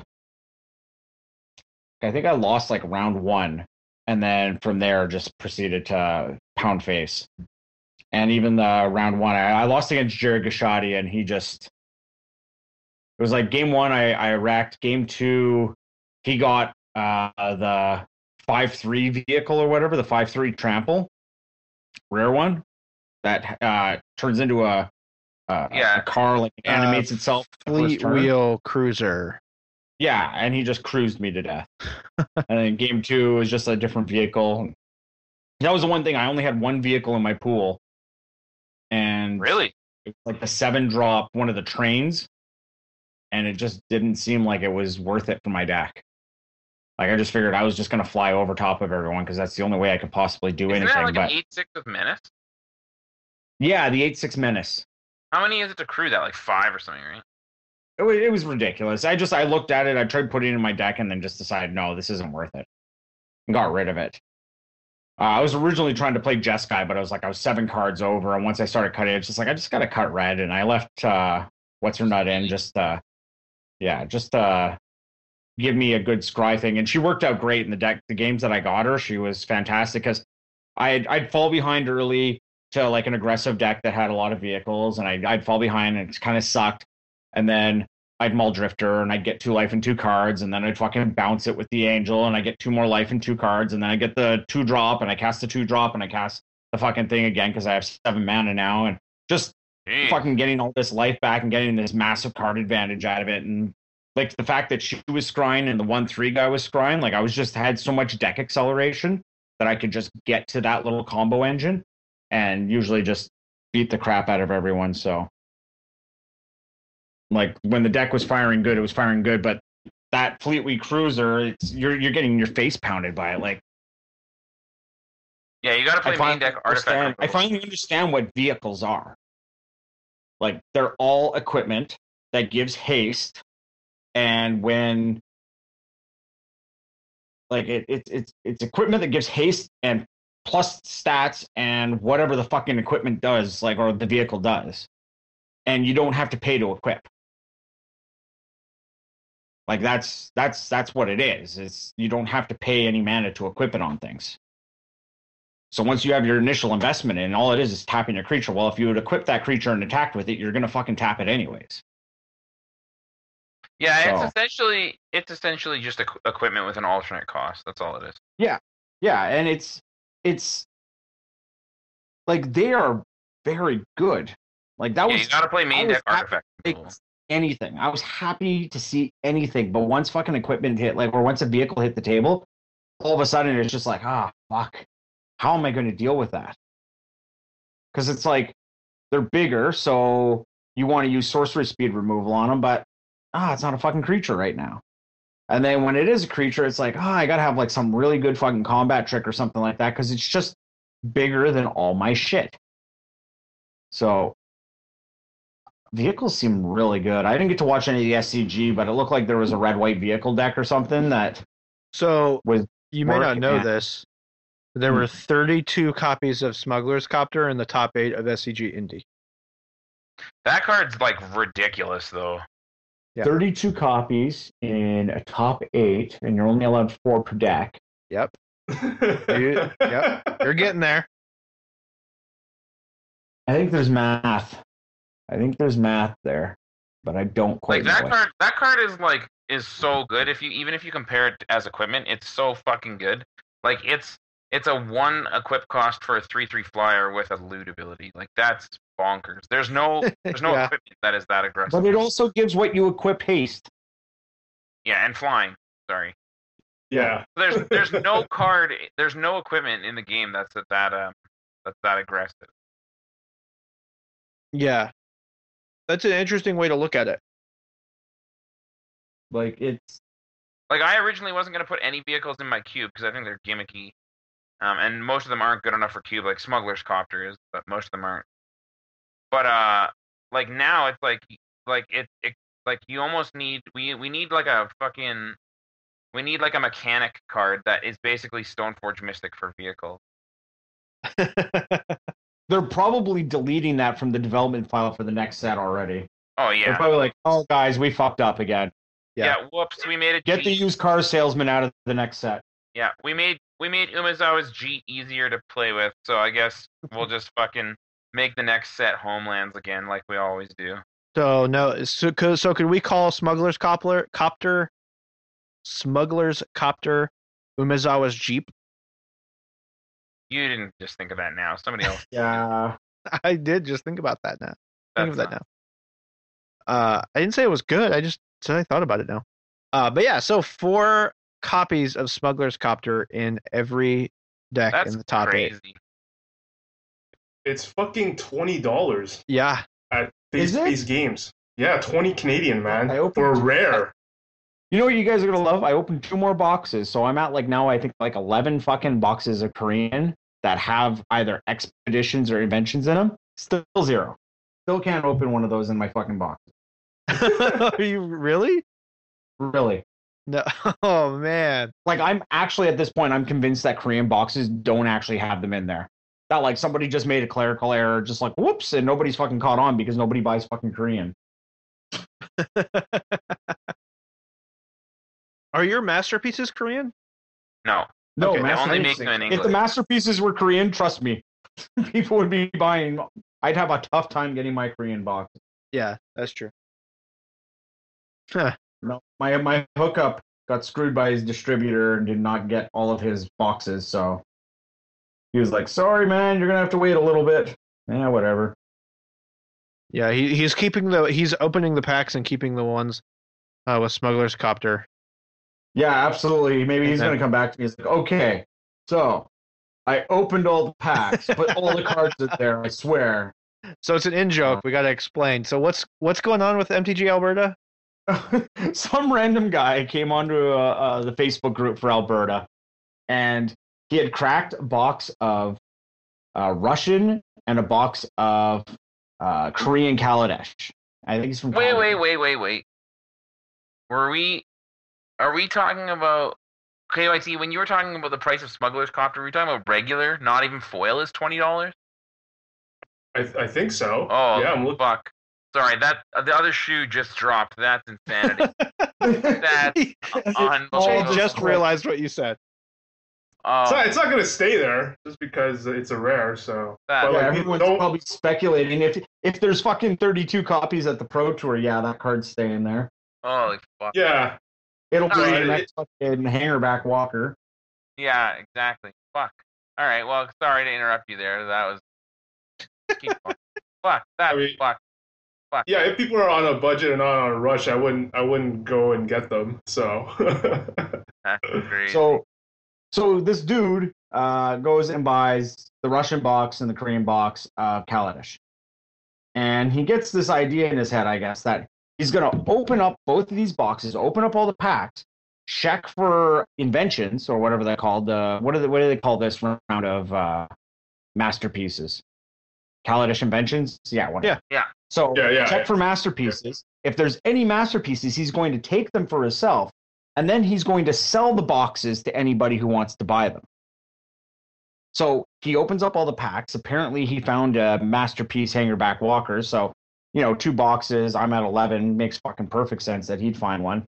I think I lost like round 1. And then from there just proceeded to pound face. And even the round 1, I lost against Jared Gashadi, and he just, it was like game 1, I wrecked. Game 2, he got the 5/3 vehicle or whatever, the 5/3 trample, rare one, that turns into a car, like it animates itself. Fleet wheel cruiser. Yeah, and he just cruised me to death. And then game 2 was just a different vehicle. That was the one thing, I only had 1 vehicle in my pool. And Really? it was like the 7-drop, one of the trains, and it just didn't seem like it was worth it for my deck. Like I just figured I was just gonna fly over top of everyone because that's the only way I could possibly do Isn't anything. that like but an 8/6 with Menace? yeah, the 8/6 Menace. How many is it to crew that? Like 5 or something, right? It was ridiculous. I looked at it, I tried putting it in my deck, and then just decided no, this isn't worth it. And got rid of it. I was originally trying to play Jeskai, but I was 7 cards over, and once I started cutting, it's just like I just gotta cut red, and I left what's her nut in just give me a good scry thing, and she worked out great in the deck. The games that I got her, she was fantastic because I'd fall behind early to like an aggressive deck that had a lot of vehicles, and I'd fall behind, and it kind of sucked, and then I'd Mull Drifter, and I'd get 2 life and 2 cards, and then I'd fucking bounce it with the Angel, and I get 2 more life and 2 cards, and then I get the 2-drop, and I cast the 2-drop, and I cast the fucking thing again because I have 7 mana now, and just Jeez. fucking getting all this life back and getting this massive card advantage out of it. And like the fact that she was scrying and the 1/3 guy was scrying, like I was just had so much deck acceleration that I could just get to that little combo engine and usually just beat the crap out of everyone. So like when the deck was firing good, it was firing good, but that Fleetway Cruiser, you're getting your face pounded by it. Like Yeah, you gotta play main deck artifact. I finally understand what vehicles are. Like they're all equipment that gives haste, and when like it's equipment that gives haste and plus stats and whatever the fucking equipment does, like or the vehicle does, and you don't have to pay to equip. Like that's what it is. It's you don't have to pay any mana to equip it on things. So once you have your initial investment in, all it is tapping your creature. Well, if you would equip that creature and attack with it, you're gonna fucking tap it anyways. Yeah, So- it's essentially just equipment with an alternate cost. That's all it is. Yeah, and it's like they are very good. Like that Yeah, was you gotta play main I was deck artifact. Like, anything. I was happy to see anything, but once fucking equipment hit, like, or once a vehicle hit the table, all of a sudden it's just like, fuck. How am I going to deal with that? Because it's like they're bigger, so you want to use sorcery speed removal on them, but it's not a fucking creature right now. And then when it is a creature, it's like, I gotta have like some really good fucking combat trick or something like that, because it's just bigger than all my shit. So vehicles seem really good. I didn't get to watch any of the SCG, but it looked like there was a red-white vehicle deck or something that So was you may not working know at- this. There were 32 copies of Smuggler's Copter in the top 8 of SCG Indie. That card's like ridiculous though. Yeah. 32 copies in a top 8, and you're only allowed 4 per deck. Yep. Yep. You're getting there. I think there's math. There, but I don't quite Like know that it. card. That card is so good. Even if you compare it as equipment, it's so fucking good. Like it's a 1 equip cost for a 3/3 flyer with a loot ability. Like that's bonkers. There's no Yeah. equipment that is that aggressive. But it also gives what you equip haste. Yeah, and flying. Sorry. Yeah. There's no card. There's no equipment in the game that's that aggressive. Yeah. That's an interesting way to look at it. Like it's Like I originally wasn't gonna put any vehicles in my cube because I think they're gimmicky, and most of them aren't good enough for cube. Like Smuggler's Copter is, but most of them aren't. But like now it's like it like you almost need we need like a fucking we need like a mechanic card that is basically Stoneforge Mystic for vehicles. they're probably deleting that from the development file for the next set already. Oh They're yeah, probably like, "Oh guys, we fucked up again. yeah. Whoops, we made it. Get the used car salesman out of the next set." Yeah, we made Umezawa's Jeet easier to play with, so I guess we'll just fucking make the next set Homelands again, like we always do. So no, so could we call Smuggler's Copter Umezawa's Jeep? You didn't just think of that now. Somebody else. Yeah. I did just think about that now. Think of That's that now. I didn't say it was good. I just said I thought about it now. But yeah, so 4 copies of Smuggler's Copter in every deck That's in the top 8. crazy. It's fucking $20 Yeah. at Is it? these games. Yeah, 20 Canadian, man. I opened- For a rare. You know what you guys are gonna love? I opened 2 more boxes, so I'm at like now I think like 11 fucking boxes of Korean that have either expeditions or inventions in them. Still 0. Still can't open one of those in my fucking box. Are you really? Really. No. Oh man. Like I'm actually at this point I'm convinced that Korean boxes don't actually have them in there. That like somebody just made a clerical error, just like whoops, and nobody's fucking caught on because nobody buys fucking Korean. Are your masterpieces Korean? No. No, Okay, they only make masterpieces. them in If the English. masterpieces were Korean, trust me, people would be buying. I'd have a tough time getting my Korean box. Yeah, that's true. Huh. No, my hookup got screwed by his distributor and did not get all of his boxes, so he was like, "Sorry, man, you're gonna have to wait a little bit." Yeah, whatever. Yeah, he's opening the packs and keeping the ones with Smuggler's Copter. Yeah, absolutely. Maybe he's Okay. gonna come back to me. He's like, "Okay, so I opened all the packs, put all the cards in there. I swear." So it's an in joke. We got to explain. So what's going on with MTG Alberta? Some random guy came onto the Facebook group for Alberta, and he had cracked a box of Russian and a box of Korean Kaladesh. I think he's from. Wait. Kaladesh. Are we talking about KYT? When you were talking about the price of Smuggler's Copter, were you talking about regular, not even foil, is $20? I think so. Oh, yeah, I'm looking. fuck. Sorry, that the other shoe just dropped. That's insanity. That's I unbelievable. just realized what you said. Oh, It's not gonna stay there just because it's a rare. So, That- but Yeah, like, everyone's don't- probably speculating if there's fucking 32 copies at the Pro Tour. Yeah, that card's staying there. holy fuck. yeah, It'll be No, the it- next fucking hangerback walker. Yeah, exactly. Fuck. All right. Well, sorry to interrupt you there. That was. Keep going. Fuck. That. I mean- fuck. Fuck. yeah. If people are on a budget and not on a rush, I wouldn't go and get them. So, That's crazy. So this dude goes and buys the Russian box and the Korean box of Kaladesh. And he gets this idea in his head, I guess, that he's going to open up both of these boxes, open up all the packs, check for inventions, or whatever they're called. What do they call this round of masterpieces? Kaladesh inventions? Yeah, whatever. Yeah. So Yeah. check for masterpieces. If there's any masterpieces, he's going to take them for himself, and then he's going to sell the boxes to anybody who wants to buy them. So he opens up all the packs. Apparently, he found a masterpiece hangerback walker. So 2 boxes. I'm at 11. Makes fucking perfect sense that he'd find one.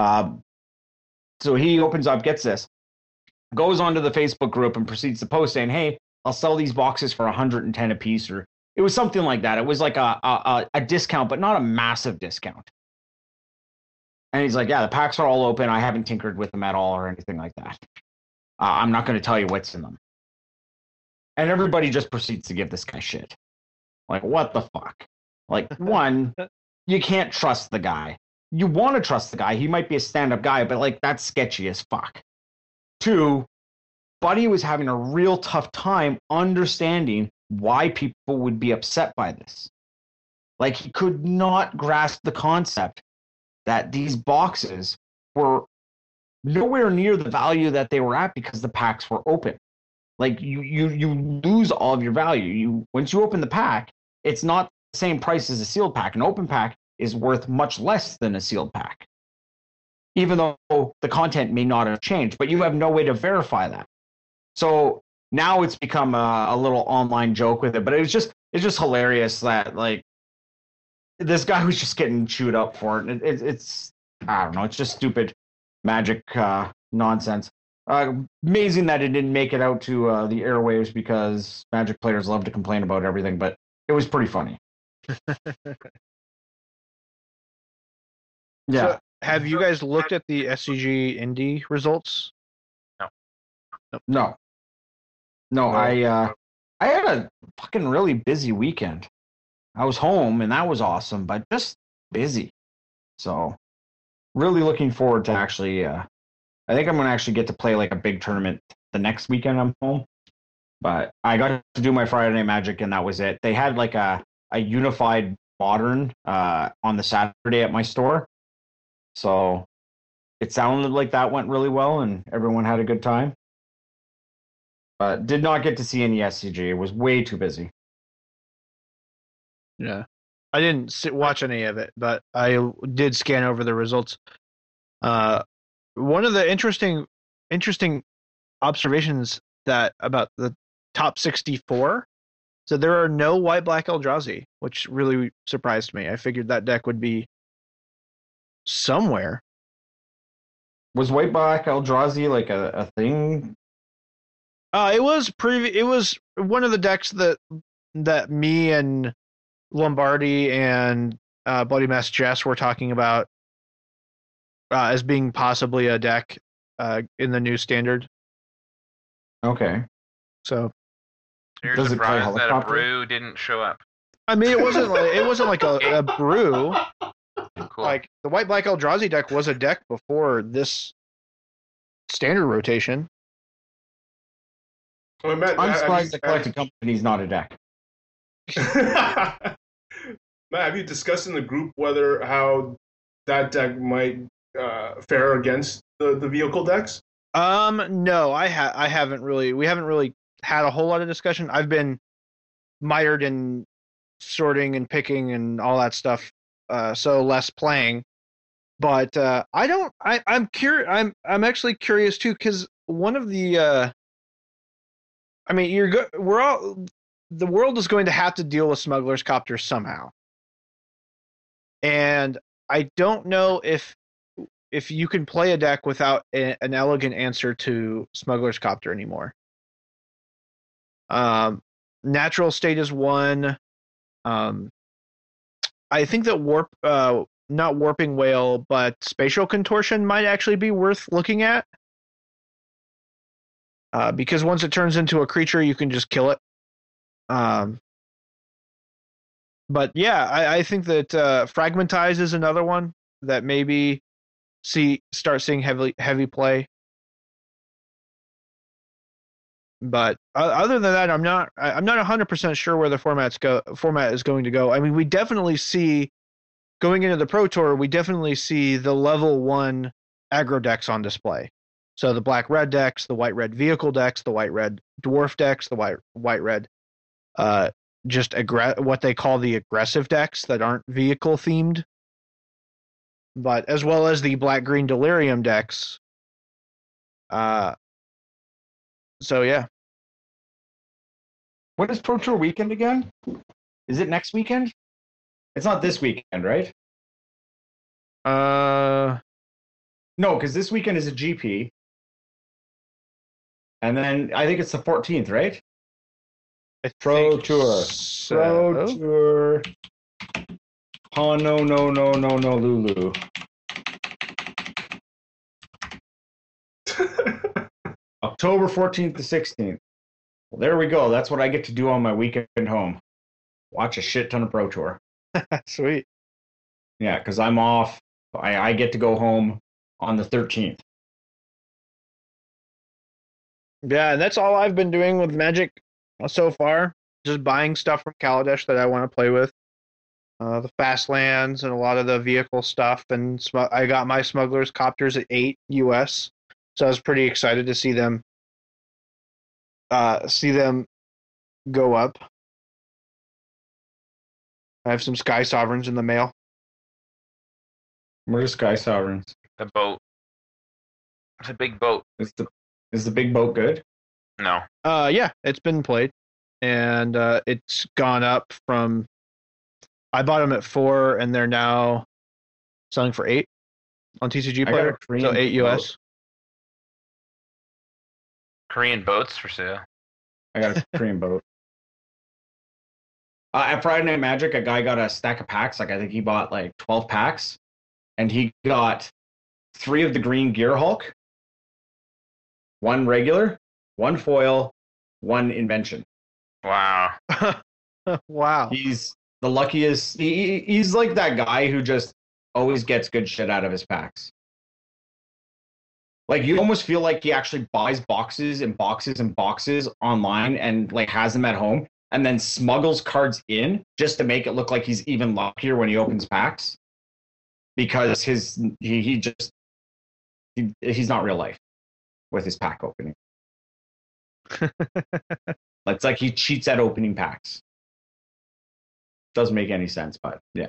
So he opens up, gets this, goes onto the Facebook group and proceeds to post saying, "Hey, I'll sell these boxes for 110 a piece," or it was something like that. It was like a discount, but not a massive discount. And he's like, "Yeah, the packs are all open. I haven't tinkered with them at all or anything like that. I'm not going to tell you what's in them." And everybody just proceeds to give this guy shit. Like, what the fuck? Like, one, you can't trust the guy. You want to trust the guy. He might be a stand-up guy, but like that's sketchy as fuck. 2, Buddy was having a real tough time understanding why people would be upset by this. Like, he could not grasp the concept that these boxes were nowhere near the value that they were at because the packs were open. Like, you lose all of your value. Once you open the pack, it's not the same price as a sealed pack. An open pack is worth much less than a sealed pack, even though the content may not have changed, but you have no way to verify that. So now it's become a little online joke with it, but it's just hilarious that like this guy was just getting chewed up for it. It's I don't know, it's just stupid Magic nonsense. Amazing that it didn't make it out to the airwaves because Magic players love to complain about everything, but it was pretty funny. Yeah. So, have you guys looked at the SCG Indie results? No. I had a fucking really busy weekend. I was home and that was awesome, but just busy. So really looking forward to actually I think I'm going to actually get to play like a big tournament the next weekend I'm home. But I got to do my Friday Night Magic and that was it. They had like a unified modern on the Saturday at my store. So it sounded like that went really well and everyone had a good time. But did not get to see any SCG. It was way too busy. Yeah. I didn't watch any of it, but I did scan over the results. One of the interesting observations that about the top 64, so there are no white black Eldrazi, which really surprised me. I figured that deck would be somewhere. Was white black Eldrazi like a thing? It was one of the decks that me and Lombardi and Bloody Mess Jess were talking about as being possibly a deck in the new standard. Okay. So You're Does it play surprised that a helicopter? brew didn't show up. I mean, it wasn't like a brew. Cool. Like the white black Eldrazi deck was a deck before this standard rotation. Well, Matt, I'm have surprised you- the collecting company is not a deck. Matt, have you discussed in the group how that deck might fare against the vehicle decks? No, I haven't really. We haven't really had a whole lot of discussion. I've been mired in sorting and picking and all that stuff, so less playing. But I'm curious. I'm actually curious too because one of the. I mean, the world is going to have to deal with Smuggler's Copter somehow, and I don't know if you can play a deck without an elegant answer to Smuggler's Copter anymore. Natural State is one. I think that not Warping Whale, but Spatial Contortion might actually be worth looking at. Because once it turns into a creature, you can just kill it. But yeah, I think that Fragmentize is another one that maybe start seeing heavy play. But other than that, I'm not 100% sure where the format is going to go. I mean, we definitely see going into the Pro Tour, we definitely see the level 1 aggro decks on display. So the black-red decks, the white-red vehicle decks, the white-red dwarf decks, the white-red what they call the aggressive decks that aren't vehicle-themed, but as well as the black-green delirium decks. So yeah. When is Pro Tour weekend again? Is it next weekend? It's not this weekend, right? Uh, No, because this weekend is a GP. And then I think it's the 14th, right? I Pro think Tour. so. Pro Tour. Oh, no, Lulu. October 14th to 16th. Well, there we go. That's what I get to do on my weekend home. Watch a shit ton of Pro Tour. Sweet. Yeah, because I'm off. I get to go home on the 13th. Yeah, and that's all I've been doing with Magic so far. Just buying stuff from Kaladesh that I want to play with. The Fastlands and a lot of the vehicle stuff. And I got my Smuggler's Copters at 8 US. So I was pretty excited to see them go up. I have some Sky Sovereigns in the mail. Where's Sky Sovereigns? The boat. It's a big boat. Is the big boat good? No. Yeah, it's been played, and it's gone up from. I bought them at 4, and they're now selling for 8 on TCG Player. So 8 US. Boat. Korean boats for sale. I got a Korean boat. At Friday Night Magic, a guy got a stack of packs. Like I think he bought like 12 packs, and he got 3 of the green Gear Hulk, 1 regular, 1 foil, 1 invention. Wow. Wow. He's the luckiest. He's like that guy who just always gets good shit out of his packs. Like you almost feel like he actually buys boxes and boxes and boxes online and like has them at home and then smuggles cards in just to make it look like he's even luckier when he opens packs. Because he's not real life with his pack opening. It's like he cheats at opening packs. Doesn't make any sense, but yeah.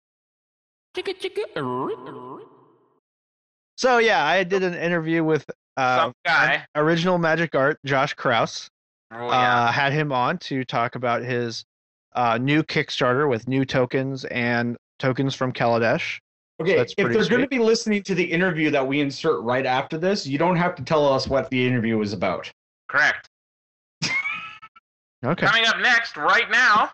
So yeah, I did an interview with Some guy. original Magic Art, Josh Kraus. Oh, yeah. Had him on to talk about his new Kickstarter with new tokens and tokens from Kaladesh. Okay, That's if pretty they're going to sweet. be listening to the interview that we insert right after this, you don't have to tell us what the interview was about. Correct. Okay. Coming up next, right now.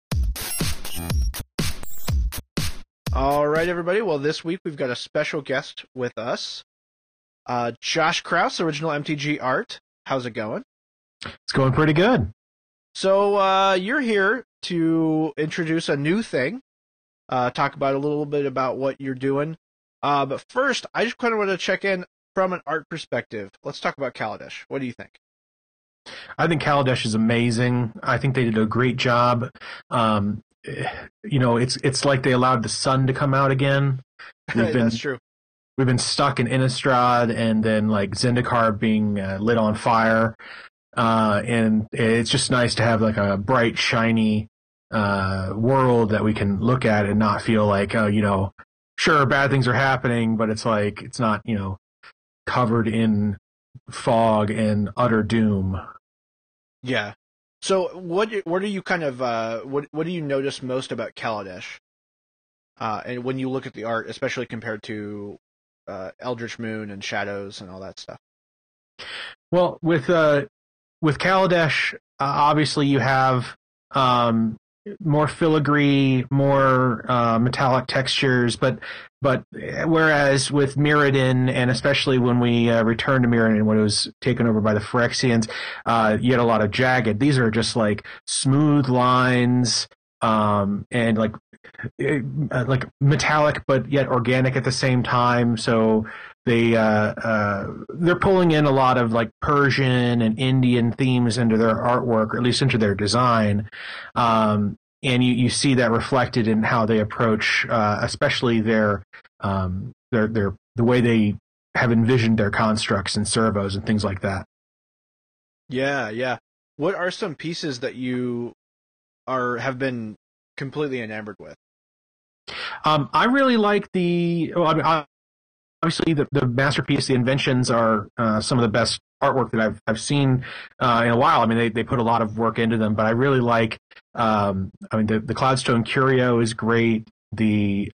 All right, everybody. Well, this week we've got a special guest with us. Josh Kraus, original MTG Art. How's it going? It's going pretty good. So you're here to introduce a new thing, talk about a little bit about what you're doing. But first, I just kind of want to check in from an art perspective. Let's talk about Kaladesh. What do you think? I think Kaladesh is amazing. I think they did a great job. It's like they allowed the sun to come out again. That's true. We've been stuck in Innistrad and then like Zendikar being lit on fire. And it's just nice to have like a bright, shiny world that we can look at and not feel like, sure, bad things are happening, but it's like it's not, covered in fog and utter doom. Yeah. So what are you kind of what do you notice most about Kaladesh? And when you look at the art, especially compared to Eldritch Moon and Shadows and all that stuff. Well, with Kaladesh, obviously you have more filigree, more metallic textures, but whereas with Mirrodin, and especially when we returned to Mirrodin when it was taken over by the Phyrexians, you had a lot of jagged. These are just like smooth lines, and like metallic but yet organic at the same time. So they're pulling in a lot of like Persian and Indian themes into their artwork, or at least into their design. And you see that reflected in how they approach, especially the way they have envisioned their constructs and servos and things like that. Yeah, yeah. What are some pieces that you have been completely enamored with? I really like obviously the masterpiece, the inventions are some of the best artwork that I've seen in a while. I mean, they put a lot of work into them, but I really like. I mean, the Cloudstone Curio is great. The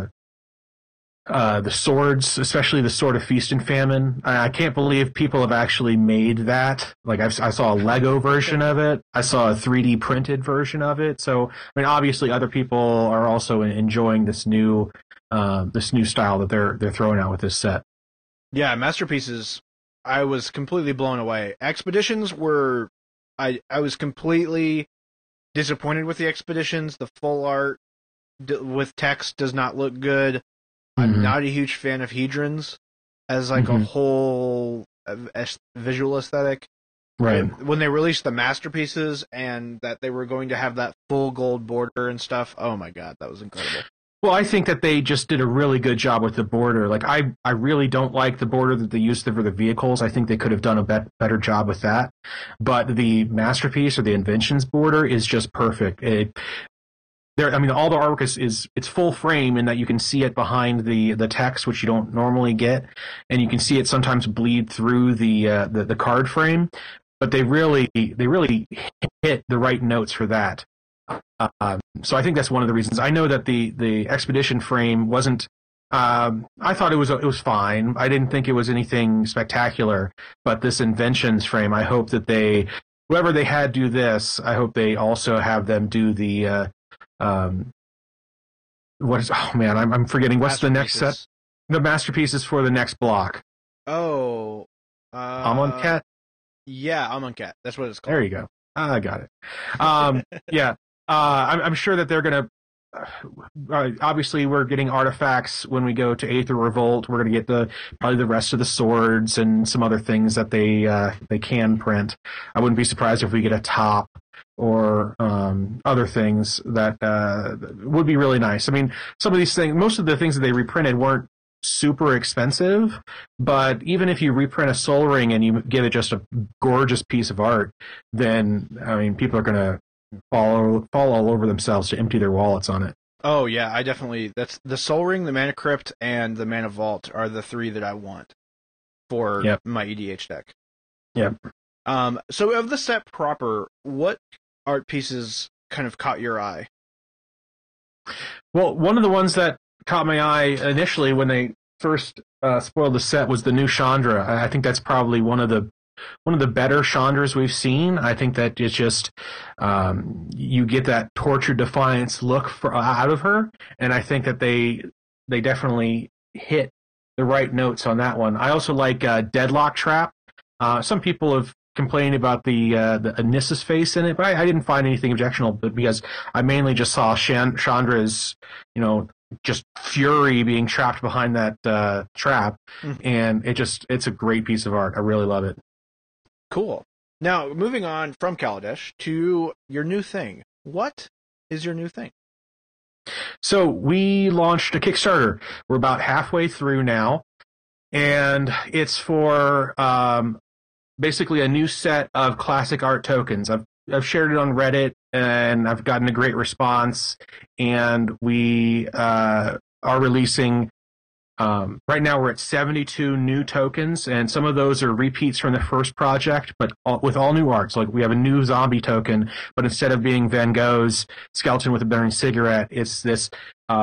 swords, especially the Sword of Feast and Famine. I can't believe people have actually made that. Like I saw a Lego version of it. I saw a 3D printed version of it. So I mean, obviously, other people are also enjoying this new style that they're throwing out with this set. Yeah, masterpieces. I was completely blown away. Expeditions were, I was completely disappointed with the expeditions. The full art with text does not look good. I'm not a huge fan of Hedrons as like a whole visual aesthetic. Right. When they released the masterpieces and that they were going to have that full gold border and stuff, oh my god, that was incredible. Well, I think that they just did a really good job with the border. Like, I really don't like the border that they used for the vehicles. I think they could have done a better job with that. But the masterpiece or the inventions border is just perfect. I mean, all the artwork is it's full frame in that you can see it behind the text, which you don't normally get, and you can see it sometimes bleed through the card frame. But they really hit the right notes for that. So I think that's one of the reasons. I know that the expedition frame wasn't. I thought it was fine. I didn't think it was anything spectacular. But this inventions frame, I hope that whoever they had do this, I hope they also have them do the. What is? Oh man, I'm forgetting. What's the next set? The masterpieces for the next block. Oh, Amonkhet. Yeah, Amonkhet. That's what it's called. There you go. I got it. Yeah. I'm sure that they're going to. Obviously, we're getting artifacts when we go to Aether Revolt. We're going to get probably the rest of the swords and some other things that they can print. I wouldn't be surprised if we get a top or other things that would be really nice. I mean, some of these things, most of the things that they reprinted weren't super expensive, but even if you reprint a Soul Ring and you give it just a gorgeous piece of art, then I mean, people are going to fall all over themselves to empty their wallets on it. Oh yeah, I definitely. That's the Soul Ring, the Mana Crypt, and the Mana Vault are the three that I want for my EDH deck. Yep. So of the set proper, what art pieces kind of caught your eye? Well, one of the ones that caught my eye initially when they first spoiled the set was the new Chandra. I think that's probably one of the better Chandras we've seen. I think that it's just you get that tortured defiance look out of her, and I think that they definitely hit the right notes on that one. I also like Deadlock Trap. Some people have complained about the Anissa's face in it, but I didn't find anything objectionable because I mainly just saw Chandra's, just fury being trapped behind that trap, and it's a great piece of art. I really love it. Cool. Now, moving on from Kaladesh to your new thing. What is your new thing? So we launched a Kickstarter. We're about halfway through now, and it's for basically a new set of classic art tokens. I've shared it on Reddit, and I've gotten a great response, and we are releasing. Right now we're at 72 new tokens, and some of those are repeats from the first project, but with all new art. So like we have a new zombie token, but instead of being Van Gogh's skeleton with a burning cigarette, it's this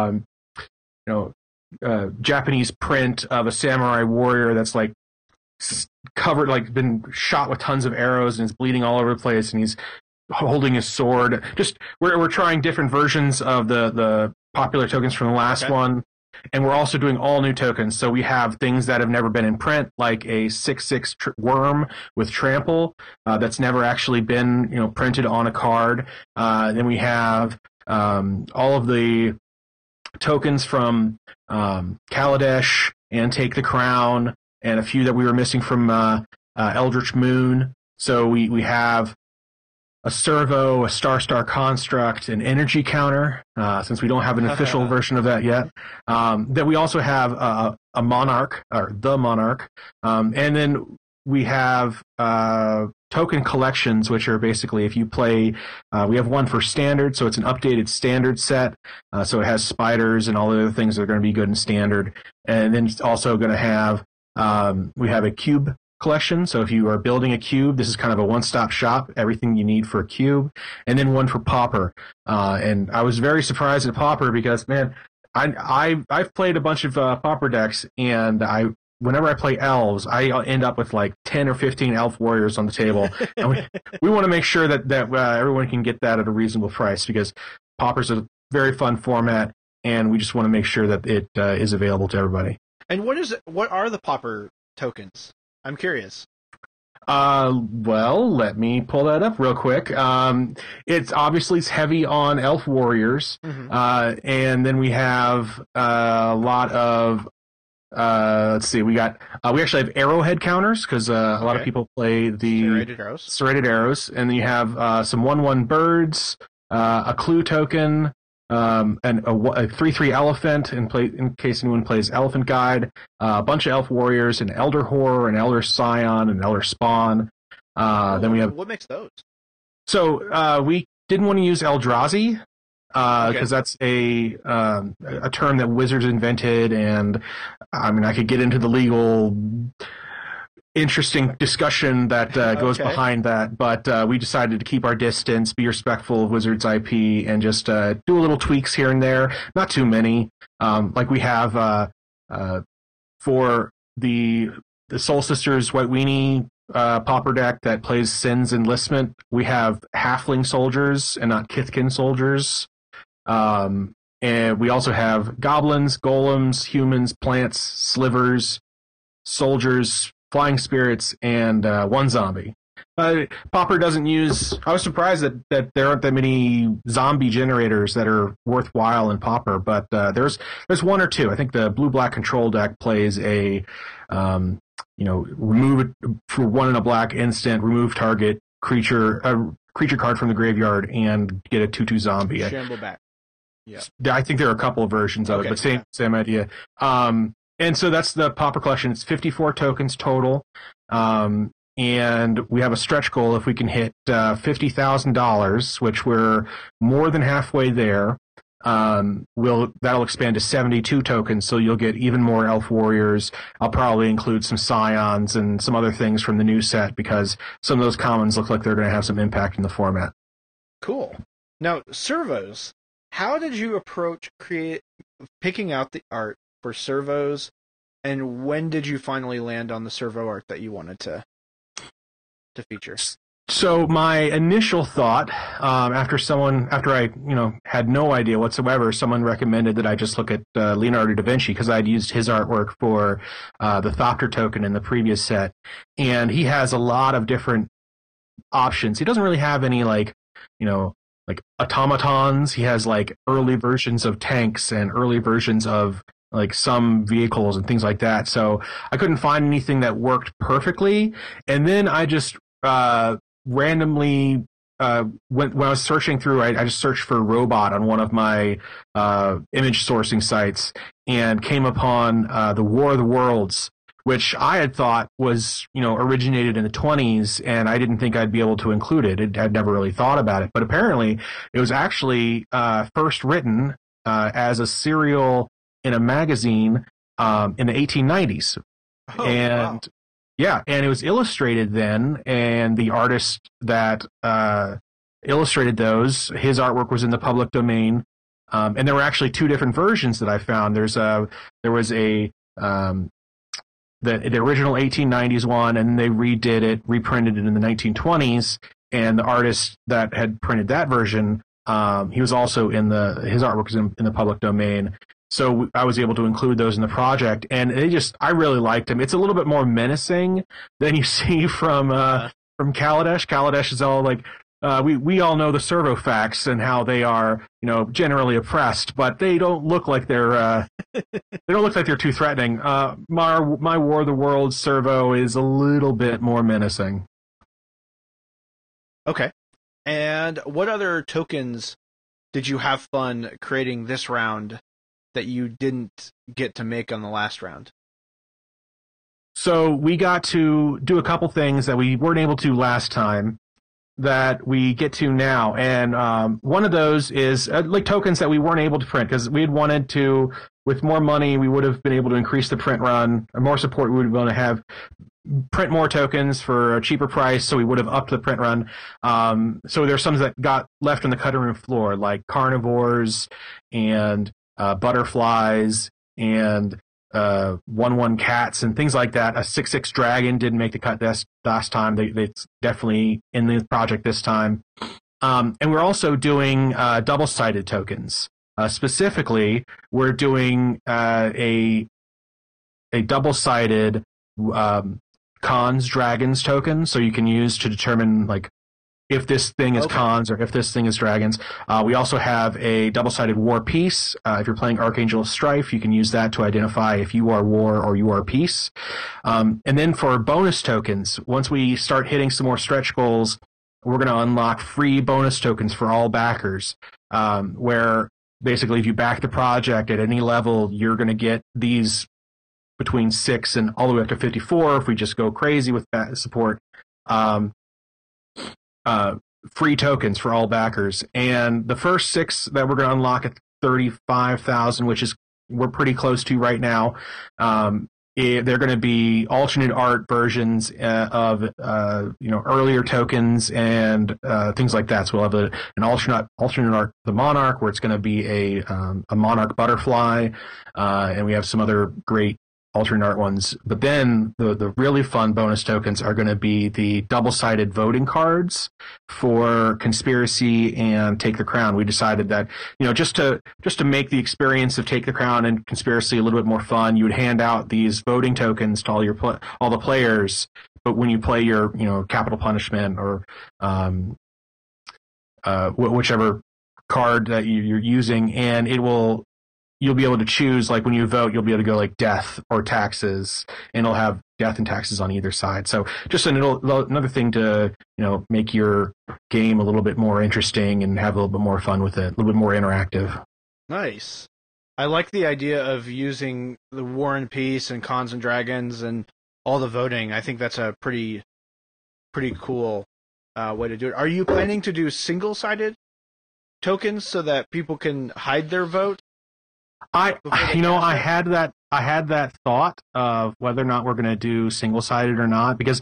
Japanese print of a samurai warrior that's like covered, like been shot with tons of arrows and is bleeding all over the place, and he's holding his sword. Just we're trying different versions of the popular tokens from the last one. And we're also doing all new tokens. So we have things that have never been in print, like a 6/6 worm with trample that's never actually been printed on a card. Then we have all of the tokens from Kaladesh and Take the Crown, and a few that we were missing from Eldritch Moon. So we have a servo, a Star construct, an energy counter, since we don't have an official version of that yet. Then we also have a monarch, or the monarch, and then we have token collections, which are basically if you play, we have one for standard, so it's an updated standard set. So it has spiders and all the other things that are going to be good in standard. And then it's also going to have, we have a cube collection. So if you are building a cube, this is kind of a one-stop shop, everything you need for a cube. And then one for Pauper. And I was very surprised at Pauper because, man, I've played a bunch of Pauper decks, and whenever I play elves, I end up with like 10 or 15 elf warriors on the table. And we want to make sure that everyone can get that at a reasonable price, because Pauper's a very fun format, and we just want to make sure that it is available to everybody. And what are the Pauper tokens? I'm curious. Well, let me pull that up real quick. It's heavy on elf warriors. Mm-hmm. And then we have a lot of, let's see, we actually have arrowhead counters, because a lot of people play the serrated arrows. And then you have some 1/1 birds, a clue token, and a 3/3 elephant in case anyone plays Elephant Guide, a bunch of elf warriors, an elder horror, an elder scion, an elder spawn. Then we have, what makes those? So we didn't want to use Eldrazi, because that's a term that Wizards invented, and I mean I could get into the legal interesting discussion that goes behind that, but we decided to keep our distance, be respectful of Wizards IP, and just do a little tweaks here and there, not too many. Like we have for the Soul Sisters White Weenie Pauper deck that plays Sin's Enlistment, we have halfling soldiers and not Kithkin soldiers. And we also have goblins, golems, humans, plants, slivers, soldiers, flying spirits, and one zombie. Pauper doesn't use... I was surprised that there aren't that many zombie generators that are worthwhile in Pauper, but there's one or two. I think the blue-black control deck plays a remove it for 1 in a black instant, remove target creature card from the graveyard, and get a 2/2 zombie. Shamble back. Yeah, I think there are a couple of versions of it, but same idea. And so that's the Pauper collection. It's 54 tokens total. And we have a stretch goal if we can hit $50,000, which we're more than halfway there. That'll expand to 72 tokens, so you'll get even more elf warriors. I'll probably include some scions and some other things from the new set, because some of those commons look like they're going to have some impact in the format. Cool. Now, servos. How did you approach picking out the art for servos, and when did you finally land on the servo art that you wanted to feature? So my initial thought, after I had no idea whatsoever, someone recommended that I just look at Leonardo da Vinci, because I'd used his artwork for the Thopter token in the previous set, and he has a lot of different options. He doesn't really have any like automatons. He has like early versions of tanks and early versions of like some vehicles and things like that. So I couldn't find anything that worked perfectly. And then I just randomly, when I was searching through, I just searched for robot on one of my image sourcing sites, and came upon the War of the Worlds, which I had thought was, originated in the 1920s, and I didn't think I'd be able to include it. I'd never really thought about it. But apparently it was actually first written as a serial in a magazine in the 1890s. Oh, and wow. Yeah, and it was illustrated then, and the artist that illustrated those, his artwork was in the public domain. And there were actually two different versions that I found. There was the original 1890s one, and they redid it, reprinted it in the 1920s. And the artist that had printed that version, he was also his artwork was in the public domain. So I was able to include those in the project, and I really liked him. It's a little bit more menacing than you see from Kaladesh. Kaladesh is all like, we all know the servo facts and how they are, generally oppressed, but they don't look like they're too threatening. My War of the Worlds servo is a little bit more menacing. Okay. And what other tokens did you have fun creating this round that you didn't get to make on the last round? So we got to do a couple things that we weren't able to last time that we get to now. And one of those is like tokens that we weren't able to print because we had wanted to, with more money, we would have been able to increase the print run. Or more support, we would want to have print more tokens for a cheaper price, so we would have upped the print run. So there's some that got left on the cutting room floor, like carnivores and butterflies and 1/1 cats and things like that. A 6/6 dragon didn't make the cut last time. It's definitely in the project this time. And we're also doing double-sided tokens. Specifically, we're doing a double-sided Cons Dragons token, so you can use to determine like if this thing is Cons or if this thing is Dragons. We also have a double-sided War Peace. If you're playing Archangel of Strife, you can use that to identify if you are War or you are Peace. And then for bonus tokens, once we start hitting some more stretch goals, we're going to unlock free bonus tokens for all backers, where basically if you back the project at any level, you're going to get these between 6 and all the way up to 54 if we just go crazy with support. Free tokens for all backers. And the first 6 that we're going to unlock at 35,000, which is we're pretty close to right now, they're going to be alternate art versions of earlier tokens and things like that. So we'll have an alternate art, the Monarch, where it's going to be a Monarch butterfly, and we have some other great alternate art ones. But then the really fun bonus tokens are going to be the double-sided voting cards for Conspiracy and Take the Crown. We decided that, just to make the experience of Take the Crown and Conspiracy a little bit more fun, you would hand out these voting tokens to all the players. But when you play your Capital Punishment or whichever card that you're using, and you'll be able to choose, like when you vote, you'll be able to go like death or taxes, and it'll have death and taxes on either side. So just another thing to, make your game a little bit more interesting and have a little bit more fun with it, a little bit more interactive. Nice. I like the idea of using the War and Peace and Cons and Dragons and all the voting. I think that's a pretty cool way to do it. Are you planning to do single-sided tokens so that people can hide their vote? I had that thought of whether or not we're going to do single-sided or not, because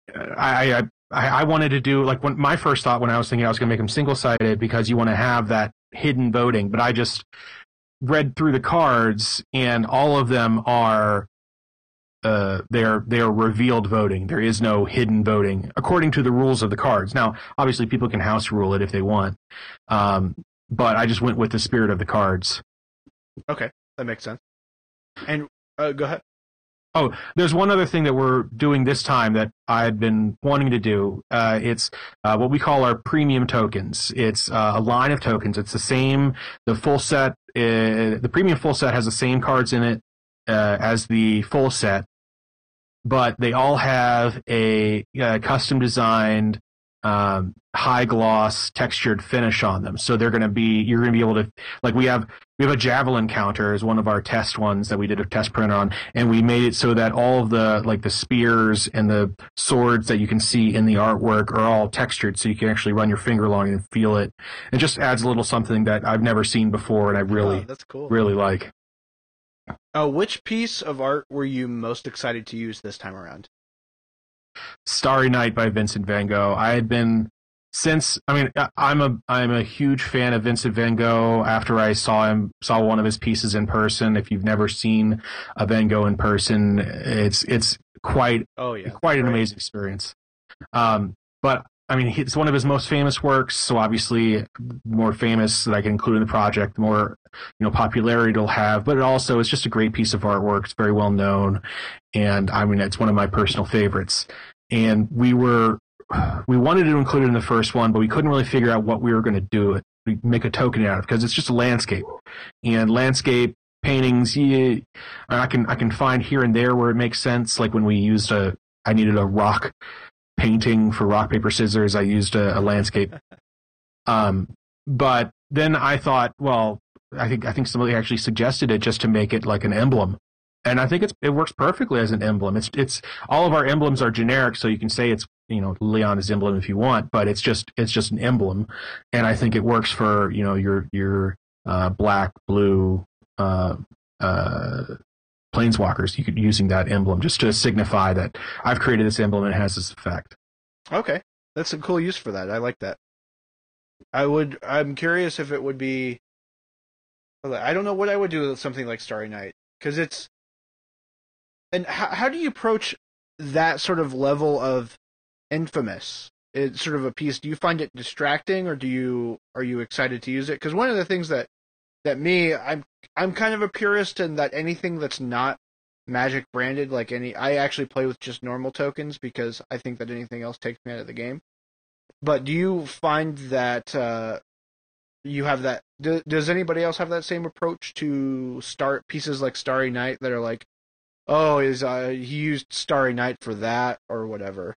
I wanted to do, like, my first thought when I was thinking I was going to make them single-sided because you want to have that hidden voting, but I just read through the cards and all of them are they are revealed voting. There is no hidden voting according to the rules of the cards. Now, obviously, people can house rule it if they want, but I just went with the spirit of the cards. Okay, that makes sense. And go ahead. Oh, there's one other thing that we're doing this time that I've been wanting to do. It's what we call our premium tokens. It's a line of tokens. It's the same. The full set, the premium full set has the same cards in it as the full set, but they all have a custom designed high gloss textured finish on them. So you're going to be able to, like, we have a javelin counter as one of our test ones that we did a test print on, and we made it so that all of the spears and the swords that you can see in the artwork are all textured, so you can actually run your finger along it and feel it. It just adds a little something that I've never seen before, and I really, that's cool. Really like. Which piece of art were you most excited to use this time around? Starry Night by Vincent Van Gogh. I'm a huge fan of Vincent Van Gogh after I saw one of his pieces in person. If you've never seen a Van Gogh in person, it's quite an amazing experience. But I mean, it's one of his most famous works, so obviously more famous that I can include in the project, the more popularity it'll have. But it also is just a great piece of artwork. It's very well known, and I mean, it's one of my personal favorites. And we wanted to include it in the first one, but we couldn't really figure out what we were going to do. We make a token out of, because it's just a landscape, and landscape paintings. I can find here and there where it makes sense. Like when we used I needed a rock painting for rock paper scissors. I used a landscape. But then I thought, well, I think somebody actually suggested it just to make it like an emblem. And I think it works perfectly as an emblem. It's all of our emblems are generic, so you can say it's Leon is emblem if you want, but it's just an emblem, and I think it works for your black, blue planeswalkers. You could using that emblem just to signify that I've created this emblem and it has this effect. Okay, that's a cool use for that. I like that. I'm curious if it would be. I don't know what I would do with something like Starry Night, because it's. And how do you approach that sort of level of infamous? It's sort of a piece. Do you find it distracting, or are you excited to use it? Because one of the things that I'm kind of a purist in that anything that's not Magic branded, I actually play with just normal tokens because I think that anything else takes me out of the game. But do you find that you have that? Does anybody else have that same approach to start pieces like Starry Night that are like, oh, he used Starry Night for that or whatever?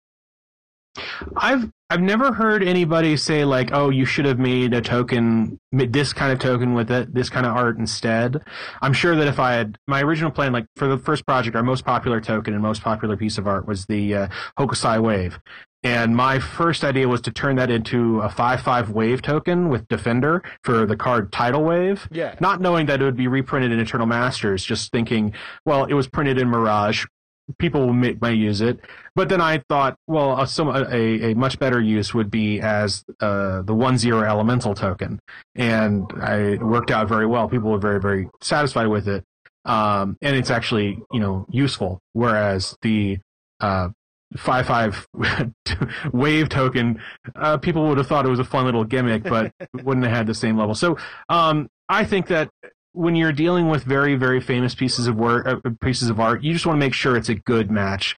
I've never heard anybody say like, oh, you should have made a token, this kind of token with it, this kind of art instead. I'm sure that if I had my original plan, like for the first project, our most popular token and most popular piece of art was the Hokusai Wave. And my first idea was to turn that into a 5/5 wave token with Defender for the card Tidal Wave. Yeah. Not knowing that it would be reprinted in Eternal Masters, just thinking, well, it was printed in Mirage. People might use it. But then I thought, well, a much better use would be as the 1/0 elemental token. And it worked out very well. People were very, very satisfied with it. And it's actually, useful. Whereas the 5/5 wave token, people would have thought it was a fun little gimmick, but wouldn't have had the same level. So I think that when you're dealing with very, very famous pieces of art, you just want to make sure it's a good match.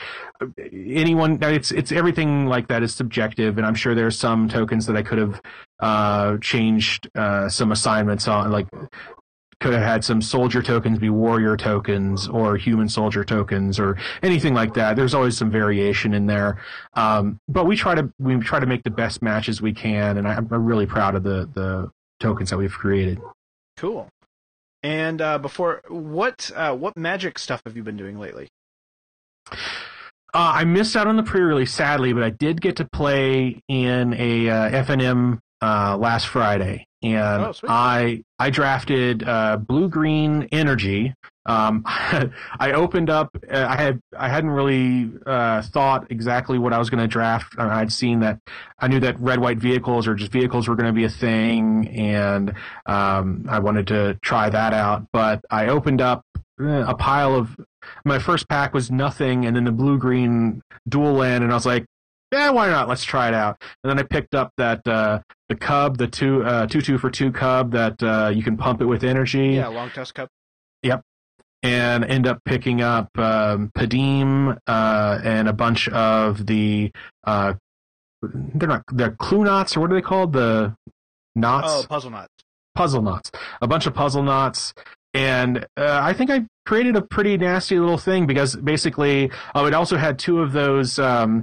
It's everything like that is subjective, and I'm sure there are some tokens that I could have changed some assignments on, like could have had some soldier tokens be warrior tokens or human soldier tokens or anything like that. There's always some variation in there, but we try to make the best matches we can, and I'm really proud of the tokens that we've created. Cool. And what Magic stuff have you been doing lately? I missed out on the pre-release, sadly, but I did get to play in a FNM last Friday, and I drafted blue-green energy. I opened up. I hadn't really thought exactly what I was going to draft. I'd seen that. I knew that red-white vehicles or just vehicles were going to be a thing, and I wanted to try that out. But I opened up a pile of. My first pack was nothing, and then the blue-green dual land, and I was like, yeah, why not? Let's try it out. And then I picked up that the cub, the 2/2 for 2 cub that you can pump it with energy. Yeah, long tusk cub. Yep. And end up picking up Padim and a bunch of the they're clue knots, or what are they called? The knots? Oh, puzzle knots. Puzzle knots. A bunch of puzzle knots. And I think I created a pretty nasty little thing because basically it also had 2 of those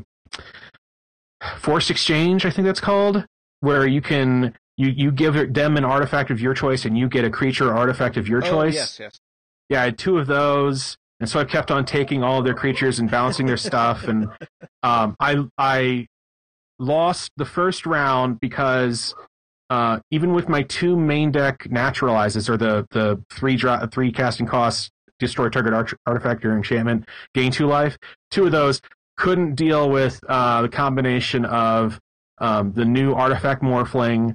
forced exchange, I think that's called, where you can you give them an artifact of your choice and you get a creature or artifact of your choice. Yes. Yeah, I had 2 of those, and so I kept on taking all of their creatures and balancing their stuff, and I lost the first round because even with my 2 main deck naturalizes, or the 3 casting costs, destroy target artifact or enchantment, gain 2 life, 2 of those couldn't deal with the combination of the new artifact morphling,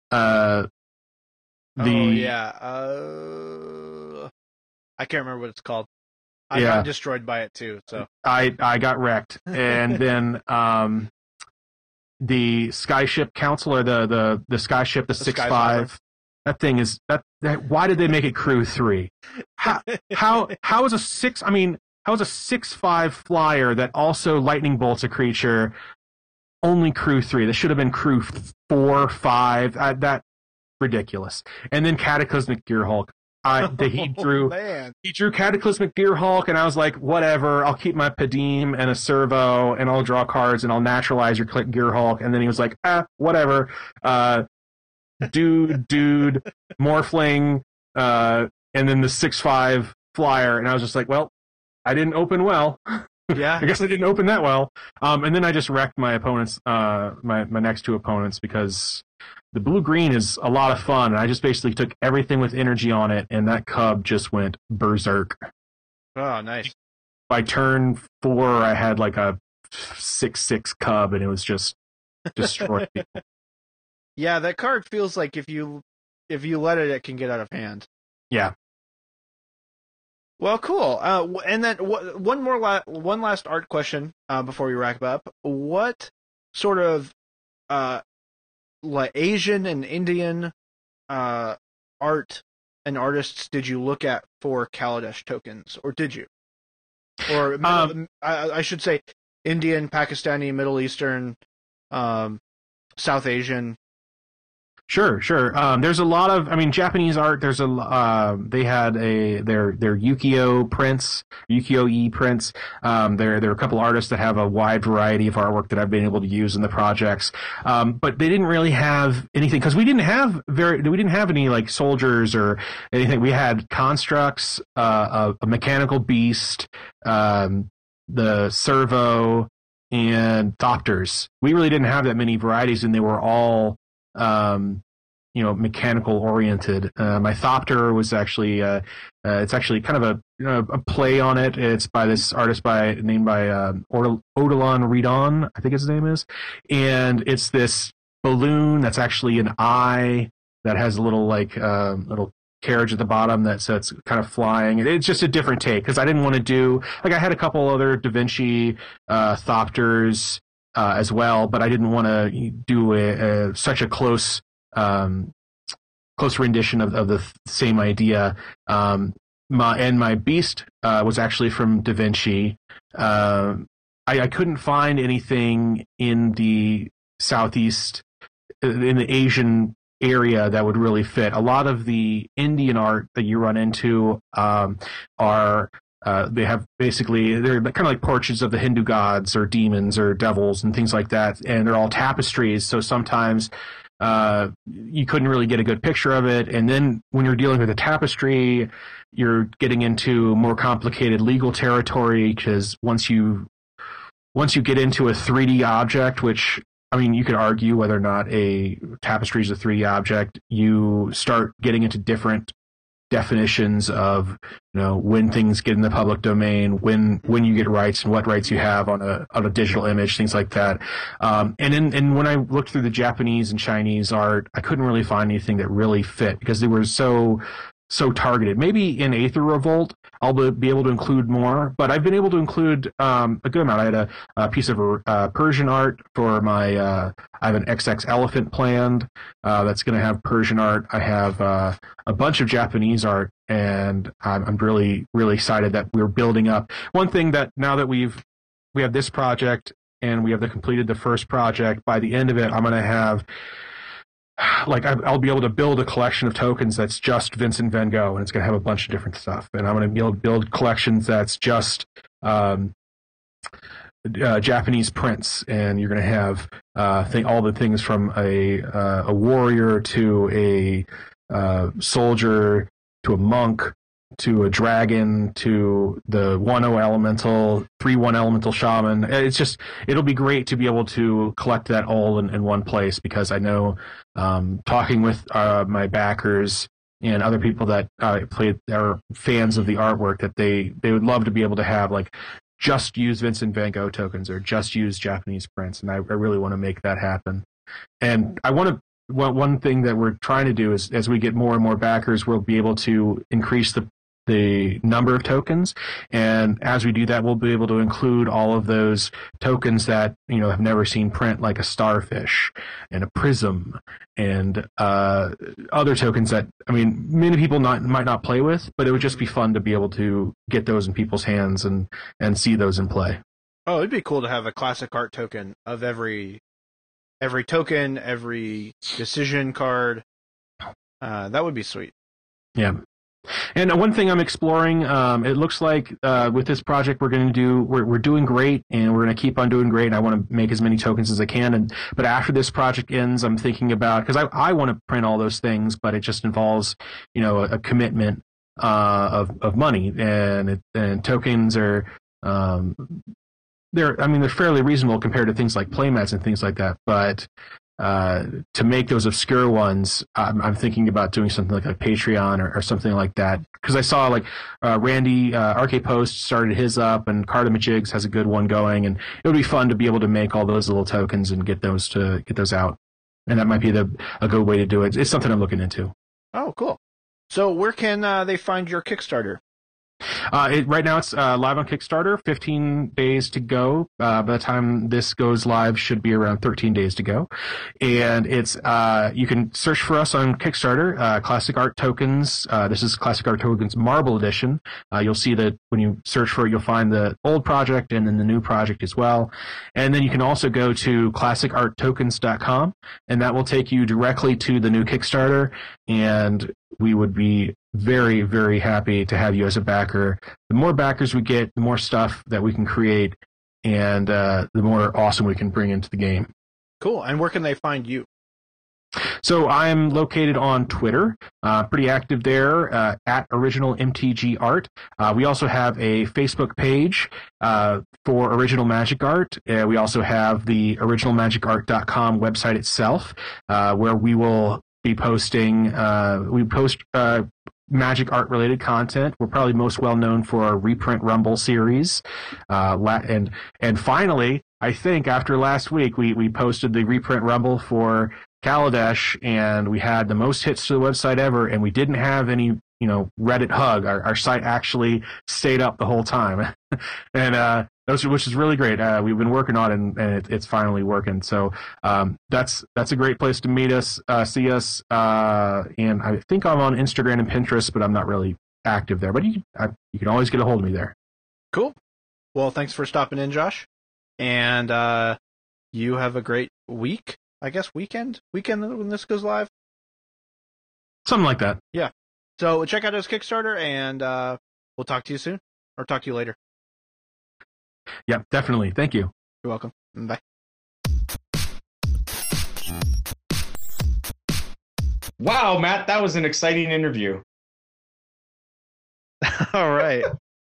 I can't remember what it's called. I got destroyed by it too, so I got wrecked. And then the Skyship Council, or the Skyship, the 6/5. That thing is that. Why did they make it crew 3? How is a 6? I mean, how is a 6/5 flyer that also lightning bolts a creature only crew 3? That should have been crew 4, 5. That ridiculous. And then Cataclysmic Gearhulk. He drew Cataclysmic Gearhulk, and I was like, whatever, I'll keep my Padim and a Servo, and I'll draw cards, and I'll naturalize your Gearhulk. And then he was like, whatever. Dude, Morphling, and then the 6/5 flyer. And I was just like, well, I didn't open well. Yeah. I guess I didn't open that well. And then I just wrecked my opponents, my next two opponents, because the blue-green is a lot of fun. And I just basically took everything with energy on it, and that cub just went berserk. Oh, nice. By turn 4, I had like a 6/6 cub, and it was just destroyed people. Yeah, that card feels like if you let it can get out of hand. Yeah. Well, cool. And then one last art question before we wrap up. What sort of like Asian and Indian art and artists did you look at for Kaladesh tokens, or did you? Or I should say Indian, Pakistani, Middle Eastern, South Asian. Sure. There's a lot of, Japanese art. There's they had their Ukiyo prints, Ukiyo-e prints. There are a couple artists that have a wide variety of artwork that I've been able to use in the projects. But they didn't really have anything, because we didn't have any like soldiers or anything. We had constructs, a mechanical beast, the servo, and thopters. We really didn't have that many varieties, and they were all mechanical oriented. My Thopter was actually, it's actually kind of a play on it. It's by this artist named Odilon Redon, I think his name is. And it's this balloon that's actually an eye that has a little little carriage at the bottom so it's kind of flying. It's just a different take, because I didn't want to do, I had a couple other Da Vinci Thopters as well, but I didn't want to do such a close rendition of the same idea. My beast was actually from Da Vinci. I couldn't find anything in the Southeast, in the Asian area that would really fit. A lot of the Indian art that you run into are they have they're kind of like portraits of the Hindu gods or demons or devils and things like that, and they're all tapestries. So sometimes you couldn't really get a good picture of it. And then when you're dealing with a tapestry, you're getting into more complicated legal territory, because once you get into a 3D object, which, you could argue whether or not a tapestry is a 3D object, you start getting into different definitions of when things get in the public domain, when you get rights and what rights you have on a digital image, things like that. And when I looked through the Japanese and Chinese art, I couldn't really find anything that really fit, because they were so targeted. Maybe in Aether Revolt I'll be able to include more, but I've been able to include a good amount. I had a piece of Persian art for my I have an XX elephant planned that's going to have Persian art. I have a bunch of Japanese art, and I'm really, really excited that we're building up. One thing that now that we have this project and we have completed the first project, by the end of it I'm going to have, I'll be able to build a collection of tokens that's just Vincent van Gogh, and it's going to have a bunch of different stuff. And I'm going to be able to build collections that's just Japanese prints, and you're going to have all the things from a warrior to a soldier to a monk to a dragon to the 1/0 elemental, 3/1 elemental shaman. It'll be great to be able to collect that all in one place, because I know, talking with my backers and other people that are fans of the artwork, that they would love to be able to have just use Vincent van Gogh tokens or just use Japanese prints, and I really want to make that happen. And one thing that we're trying to do is, as we get more and more backers, we'll be able to increase the number of tokens, and as we do that, we'll be able to include all of those tokens that have never seen print, like a starfish and a prism and other tokens that many people might not play with, but it would just be fun to be able to get those in people's hands and see those in play. Oh, it'd be cool to have a classic art token of every token, every decision card. That would be sweet. Yeah. And one thing I'm exploring, it looks like with this project we're doing great, and we're going to keep on doing great, and I want to make as many tokens as I can. But after this project ends, I'm thinking about, because I want to print all those things, but it just involves a commitment of money, and tokens are they're fairly reasonable compared to things like playmats and things like that, but to make those obscure ones, I'm thinking about doing something like a Patreon or something like that, because I saw like Randy RK Post started his up, and Cardamajigs has a good one going, and it would be fun to be able to make all those little tokens and get those out, and that might be a good way to do it. It's something I'm looking into. Oh, cool. So where can they find your Kickstarter? Right now it's live on Kickstarter, 15 days to go. By the time this goes live, should be around 13 days to go. And it's you can search for us on Kickstarter, Classic Art Tokens. This is Classic Art Tokens Marble Edition. You'll see that when you search for it, you'll find the old project and then the new project as well. And then you can also go to classicarttokens.com, and that will take you directly to the new Kickstarter. And we would be very, very happy to have you as a backer. The more backers we get, the more stuff that we can create, and the more awesome we can bring into the game. Cool. And where can they find you? So I'm located on Twitter, pretty active there, at Original MTG Art. We also have a Facebook page for Original Magic Art. We also have the originalmagicart.com website itself, where we will be posting, we post magic art related content. We're probably most well known for our Reprint Rumble series. And finally, I think after last week, we posted the Reprint Rumble for Kaladesh, and we had the most hits to the website ever, and we didn't have any, Reddit hug. Our site actually stayed up the whole time. And, which is really great. We've been working on it, and it's finally working. So that's a great place to meet us, see us. And I think I'm on Instagram and Pinterest, but I'm not really active there. But you can always get a hold of me there. Cool. Well, thanks for stopping in, Josh. And you have a great week. I guess weekend when this goes live. Something like that. Yeah. So check out his Kickstarter, and we'll talk to you soon, or talk to you later. Yeah, definitely. Thank you. You're welcome. Bye. Wow, Matt, that was an exciting interview. All right.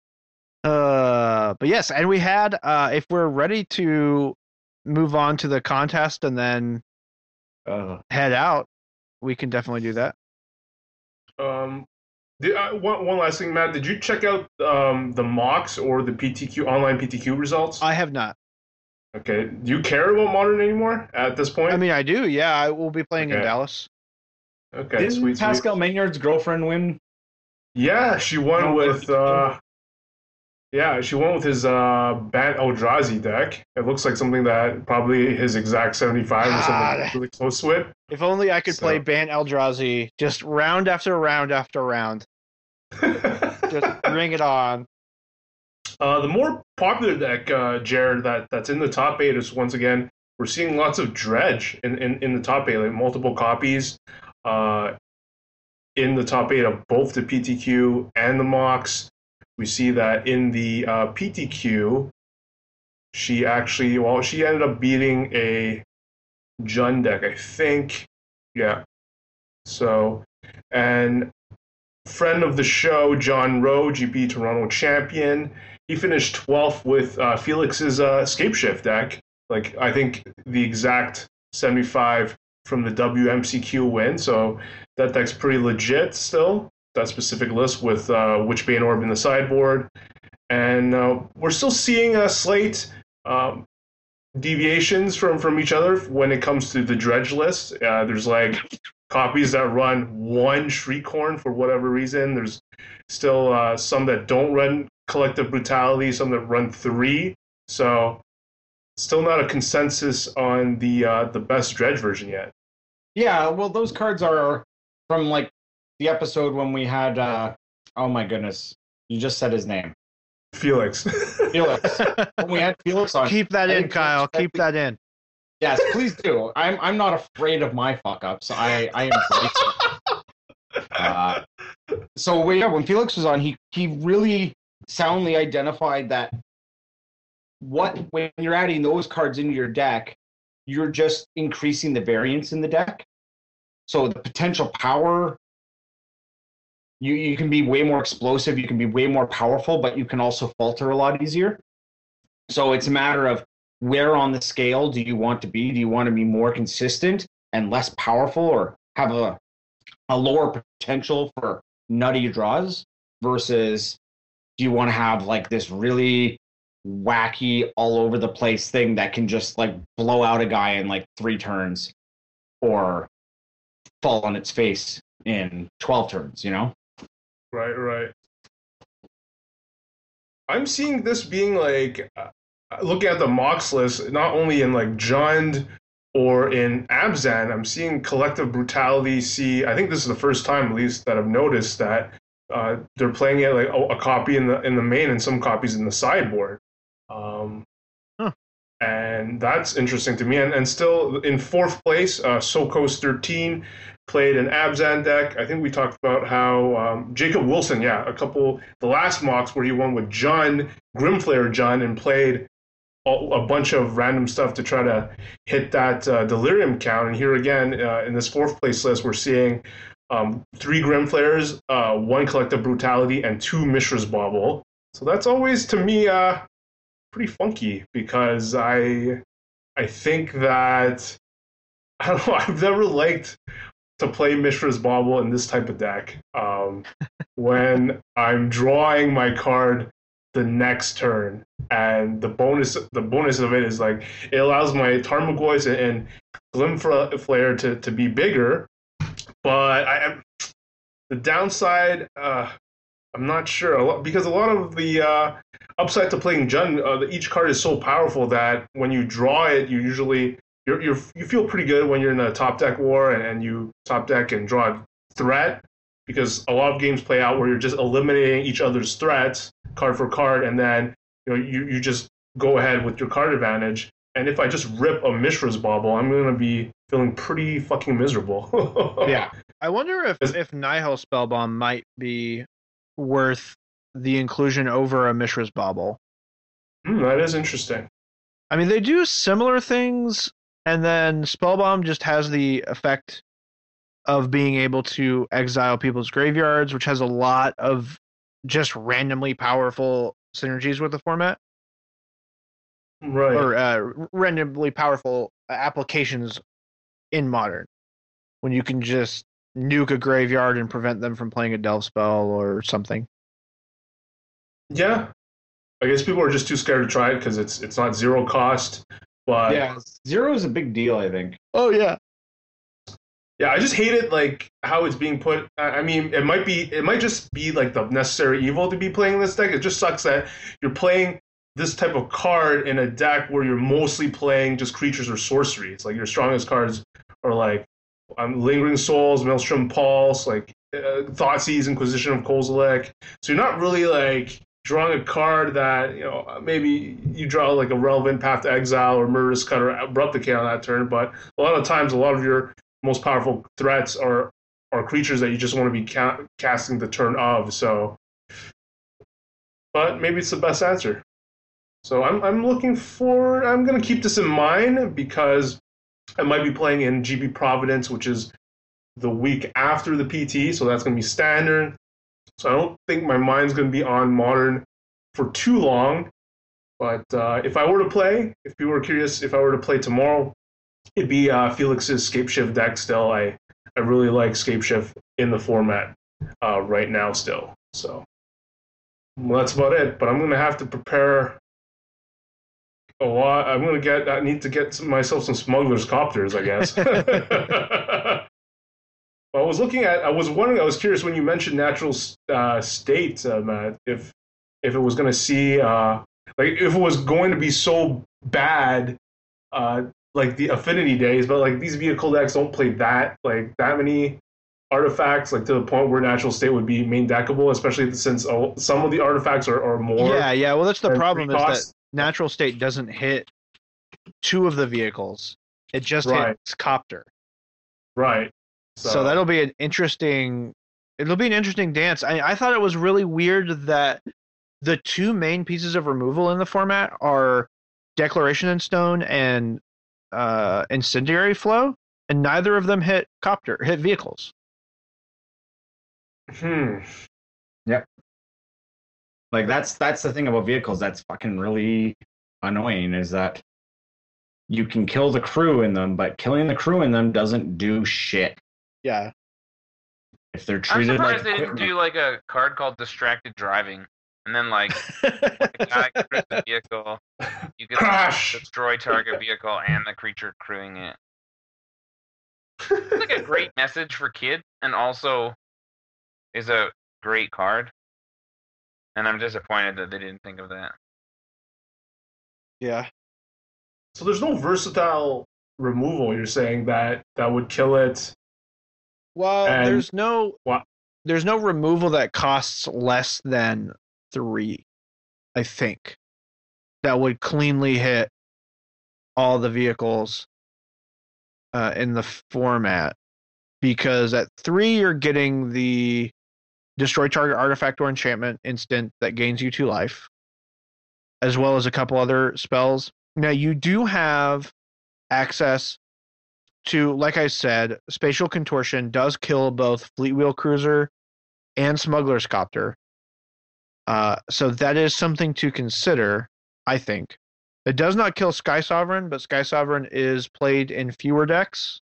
But yes, and we had, if we're ready to move on to the contest and then head out, we can definitely do that. One last thing, Matt. Did you check out the mocks or the PTQ online PTQ results? I have not. Okay. Do you care about Modern anymore at this point? I mean, I do. Yeah, I will be playing in Dallas. Okay. Didn't sweet. Pascal Maynard's girlfriend win? Yeah, she won with. She won with his Ban Eldrazi deck. It looks like something that probably his exact 75 or something really close to it. If only I could play Ban Eldrazi just round after round after round. Just bring it on. The more popular deck, Jared, that's in the top 8 is, once again, we're seeing lots of Dredge in the top 8, like multiple copies in the top 8 of both the PTQ and the mocks. We see that in the PTQ, she ended up beating a Jund deck, I think. Yeah. So, and friend of the show, John Rowe, GP Toronto champion, he finished 12th with Felix's Escape Shift deck. Like, I think the exact 75 from the WMCQ win. So that deck's pretty legit still. That specific list with Witchbane Orb in the sideboard. And we're still seeing a slight deviations from each other when it comes to the Dredge list. There's like copies that run 1 Shriekhorn for whatever reason. There's still some that don't run Collective Brutality, some that run 3. So still not a consensus on the best Dredge version yet. Yeah, well, those cards are from like the episode when we had, oh my goodness, you just said his name. Felix. Felix. When we had Felix on. Keep that in, Kyle. Keep that in. Yes, please do. I'm not afraid of my fuck ups. I embrace it. So when Felix was on, he really soundly identified that when you're adding those cards into your deck, you're just increasing the variance in the deck. So the potential power you can be way more explosive, you can be way more powerful, but you can also falter a lot easier. So it's a matter of where on the scale do you want to be? Do you want to be more consistent and less powerful, or have a lower potential for nutty draws, versus do you want to have like this really wacky all over the place thing that can just like blow out a guy in like 3 turns or fall on its face in 12 turns, you know? Right. I'm seeing this being like, looking at the mocks list, not only in like Jund or in Abzan, I'm seeing Collective Brutality see, I think this is the first time at least that I've noticed that they're playing it like a copy in the main and some copies in the sideboard. And that's interesting to me. And still in 4th place, Sokos 13 played an Abzan deck. I think we talked about how Jacob Wilson, the last mocks where he won with Jund, Grimflayer Jund, and played a bunch of random stuff to try to hit that Delirium count. And here again, in this 4th place list, we're seeing 3 Grimflayers, 1 Collective Brutality, and 2 Mishra's Bauble. So that's always, to me, pretty funky, because I think that, I don't know, I've never liked to play Mishra's Bauble in this type of deck. When I'm drawing my card the next turn, and the bonus of it is like it allows my Tarmogoyf and Glimflayer to be bigger, but the downside, I'm not sure, because a lot of the upside to playing Jund, each card is so powerful that when you draw it, you usually you feel pretty good when you're in a top deck war and you top deck and draw a threat, because a lot of games play out where you're just eliminating each other's threats card for card, and then you just go ahead with your card advantage. And if I just rip a Mishra's Bauble, I'm going to be feeling pretty fucking miserable. Yeah. I wonder if Nihil Spellbomb might be worth the inclusion over a Mishra's Bauble. That is interesting. I mean, they do similar things, and then Spellbomb just has the effect of being able to exile people's graveyards, which has a lot of just randomly powerful synergies with the format. Right. Or randomly powerful applications in Modern, when you can just nuke a graveyard and prevent them from playing a delve spell or something. Yeah. I guess people are just too scared to try it because it's not 0 cost. But yeah, 0 is a big deal, I think. Oh, yeah. Yeah, I just hate it, like how it's being put. I mean, it might just be like the necessary evil to be playing this deck. It just sucks that you're playing this type of card in a deck where you're mostly playing just creatures or sorceries. Like your strongest cards are like Lingering Souls, Maelstrom Pulse, like Thoughtseize, Inquisition of Kozilek. So you're not really like drawing a card that, maybe you draw like a Relevant Path to Exile or Murderous Cut or Abrupt Decay on that turn, but a lot of times a lot of your most powerful threats are creatures that you just want to be casting the turn of. So, but maybe it's the best answer. So I'm going to keep this in mind, because I might be playing in GB Providence, which is the week after the PT, so that's going to be standard. So I don't think my mind's going to be on Modern for too long. But if I were to play, if people were curious, if I were to play tomorrow, it'd be Felix's Scapeshift deck still. I really like Scapeshift in the format right now still. So that's about it. But I'm going to have to prepare a lot. I need to get myself some Smuggler's Copters, I guess. I was curious when you mentioned Natural State, Matt, if it was going to see, if it was going to be so bad, like the Affinity days, but like these vehicle decks don't play that many artifacts, like to the point where Natural State would be main deckable, especially since some of the artifacts are more. Yeah. Well, that's the problem, is that Natural State doesn't hit 2 of the vehicles. It just hits Copter. Right. So that'll be an interesting. It'll be an interesting dance. I thought it was really weird that the 2 main pieces of removal in the format are Declaration in Stone and Incendiary Flow, and neither of them hit vehicles. Yep. Like that's the thing about vehicles that's fucking really annoying is that you can kill the crew in them, but killing the crew in them doesn't do shit. Yeah. If they're I'm treated surprised like they didn't do like a card called distracted driving, and then like when the guy crewed the vehicle, you could Crash! destroy target vehicle and the creature crewing it. It's like a great message for kids, and also is a great card. And I'm disappointed that they didn't think of that. Yeah. So there's no versatile removal. You're saying that would kill it. Well, And- there's no What? there's no removal that costs less than 3, I think. That would cleanly hit all the vehicles in the format. Because at 3 you're getting the destroy target artifact or enchantment instant that gains you 2 life, as well as a couple other spells. Now you do have access to, like I said, Spatial Contortion does kill both Fleetwheel Cruiser and Smuggler's Copter. So that is something to consider, I think. It does not kill Sky Sovereign, but Sky Sovereign is played in fewer decks,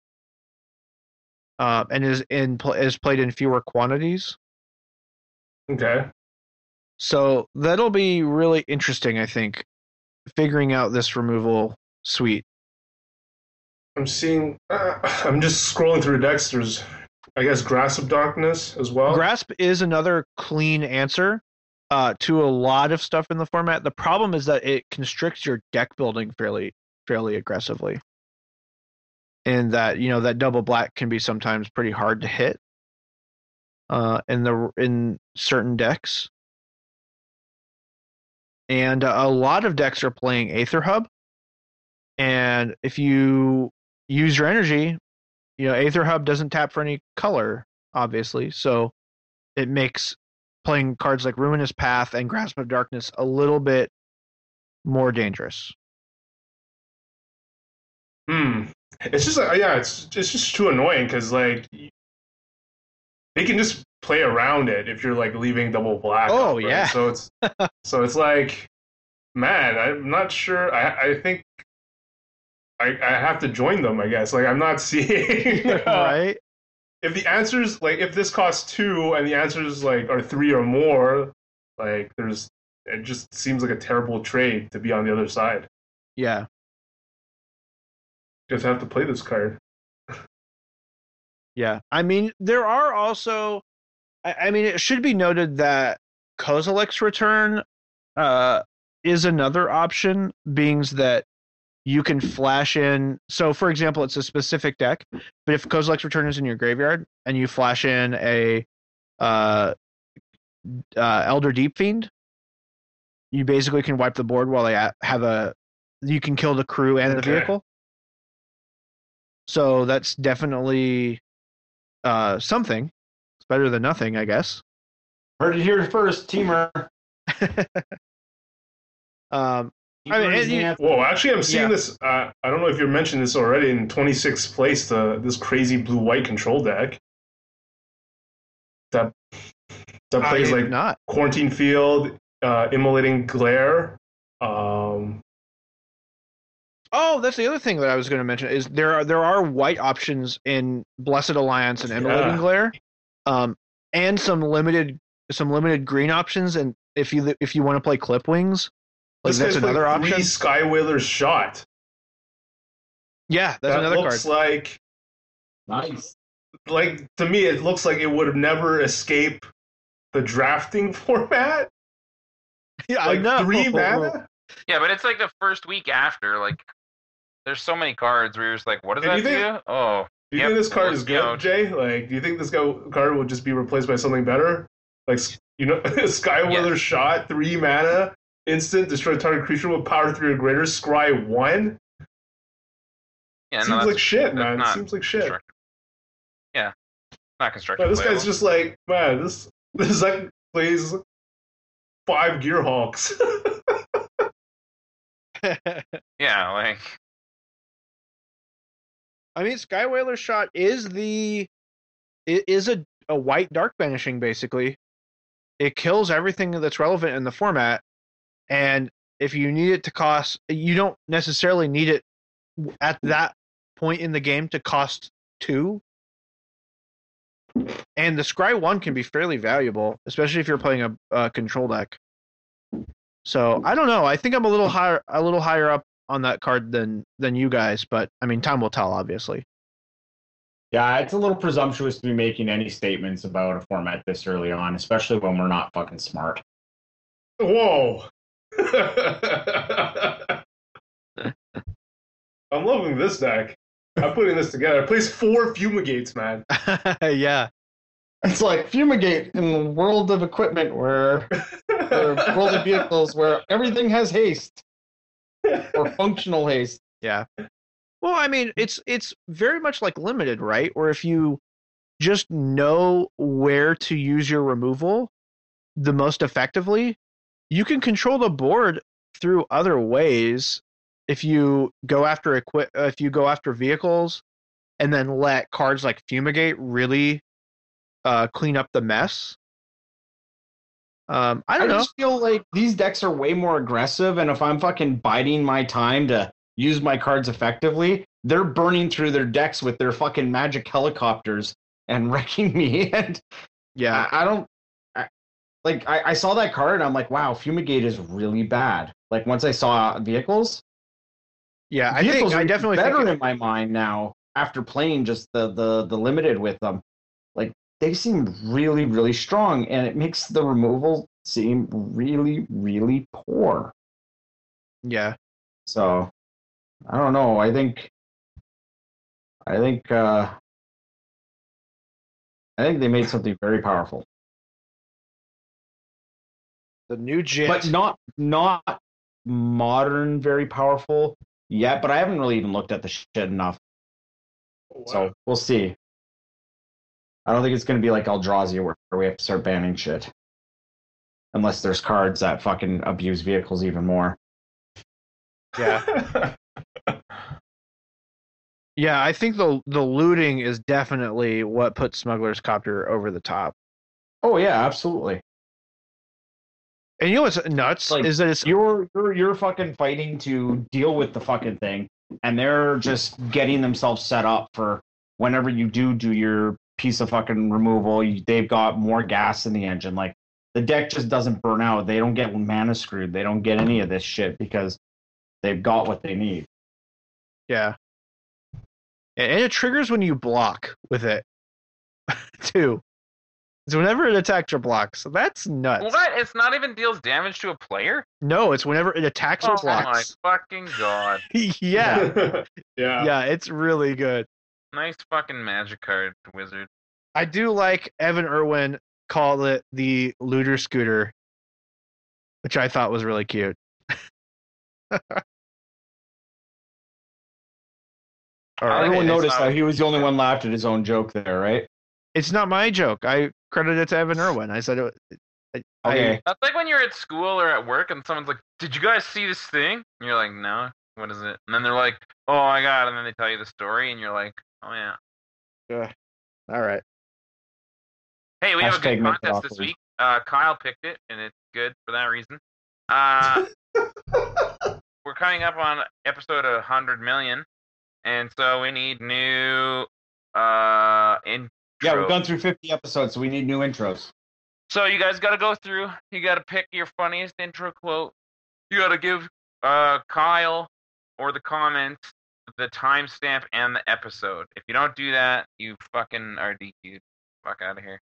and is played in fewer quantities. Okay. So that'll be really interesting, I think, figuring out this removal suite. I'm seeing. I'm just scrolling through decks. There's, I guess, Grasp of Darkness as well. Grasp is another clean answer to a lot of stuff in the format. The problem is that it constricts your deck building fairly aggressively, and that that double black can be sometimes pretty hard to hit in certain decks. And a lot of decks are playing Aether Hub, and if you use your energy, Aether Hub doesn't tap for any color, obviously, so it makes playing cards like Ruinous Path and Grasp of Darkness a little bit more dangerous. It's just it's just too annoying because like they can just play around it if you're like leaving double black. Oh, up, right? yeah. So it's like, man, I'm not sure. I think I have to join them. I guess like I'm not seeing Right? If the answers like if this costs 2 and the answers like are 3 or more, like it just seems like a terrible trade to be on the other side. Yeah. Just have to play this card. Yeah. I mean, there are also... I mean, it should be noted that Kozilek's Return is another option, being that you can flash in... So, for example, it's a specific deck, but if Kozilek's Return is in your graveyard, and you flash in a Elder Deep Fiend, you basically can wipe the board while they have a... You can kill the crew and the vehicle. So that's definitely something. It's better than nothing, I guess. Heard it here first, Teamer. Whoa, actually, I'm seeing this. I don't know if you mentioned this already in 26th place. This crazy blue-white control deck that plays like not. Quarantine Field, Immolating Glare. Oh, that's the other thing that I was going to mention is there are white options in Blessed Alliance and Immolating Glare, and some limited green options. And if you want to play Clip Wings, like that's another option. 3 Skywhaler's Shot. Yeah, that's another card. Looks like Nice. Like to me, it looks like it would have never escaped the drafting format. Yeah, Like I know. 3 mana. Yeah, but it's like the first week after. Like, there's so many cards where you're just like, what does And that you think- do? Oh. Do you Yep, think this card is you know, good, Jay? Like, do you think this card will just be replaced by something better? Like, Skywhaler's Shot, 3 mana, instant, destroy target creature with power 3 or greater, scry 1? Yeah, Seems like shit, man. not Seems like shit. constructive. Yeah, not constructive. Man, this guy's just like, man, this deck plays 5 Gearhawks. Yeah, like I mean, Skywhaler's Shot is a a white dark banishing, basically. It kills everything that's relevant in the format, and if you need it to cost, you don't necessarily need it at that point in the game to cost 2. And the Scry 1 can be fairly valuable, especially if you're playing a control deck. So I don't know. I think I'm a little higher up on that card than you guys, but I mean, time will tell, obviously. Yeah, it's a little presumptuous to be making any statements about a format this early on, especially when we're not fucking smart. Whoa. I'm loving this deck. I'm putting this together. It plays 4 Fumigates, man. Yeah. It's like Fumigate in the world of equipment or world of vehicles where everything has haste or functional haste. Yeah. Well, I mean, it's very much like Limited, right? Or if you just know where to use your removal the most effectively, you can control the board through other ways. If you go after vehicles, and then let cards like Fumigate really clean up the mess. I don't know. just feel like these decks are way more aggressive, and if I'm fucking biding my time to use my cards effectively, they're burning through their decks with their fucking magic helicopters and wrecking me. And Yeah. I saw that card and I'm like, wow, Fumigate is really bad. Like once I saw vehicles, Yeah, I vehicles are definitely better think in my mind now after playing just the limited with them. Like they seem really, really strong, and it makes the removal seem really, really poor. Yeah. So I don't know. I think they made something very powerful, The new JIT. but not modern, very powerful yet. But I haven't really even looked at the shit enough, so we'll see. I don't think it's going to be like Eldrazi where we have to start banning shit, unless there's cards that fucking abuse vehicles even more. Yeah. Yeah, I think the looting is definitely what puts Smuggler's Copter over the top. Oh yeah, absolutely. And you know what's nuts Like, is that it's you're fucking fighting to deal with the fucking thing, and they're just getting themselves set up for whenever you do your piece of fucking removal. They've got more gas in the engine. Like the deck just doesn't burn out. They don't get mana screwed. They don't get any of this shit because they've got what they need. yeah. And it triggers when you block with it too. So whenever it attacks or blocks, so that's nuts. What? It's not even deals damage to a player? No, it's whenever it attacks or Oh my blocks. fucking god. Yeah. Yeah. Yeah, it's really good. Nice fucking magic card, wizard. I do like Evan Irwin called it the looter scooter, which I thought was really cute. All right. Everyone it's noticed not- that he was the only one laughed at his own joke there, right? It's not my joke. I credit it to Evan Irwin. I said it. Okay. That's like when you're at school or at work and someone's like, "Did you guys see this thing?" And you're like, "No, what is it?" And then they're like, "Oh my god!" And then they tell you the story, and you're like, "Oh yeah." All right. Hey, we have a Hashtag good make it contest this awkward. week. Kyle picked it, and it's good for that reason. We're coming up on episode 100 million, and so we need new intro. Yeah, we've gone through 50 episodes, so we need new intros. So you guys got to go through. You got to pick your funniest intro quote. You got to give Kyle or the comments the timestamp and the episode. If you don't do that, you fucking are DQ'd. Fuck out of here.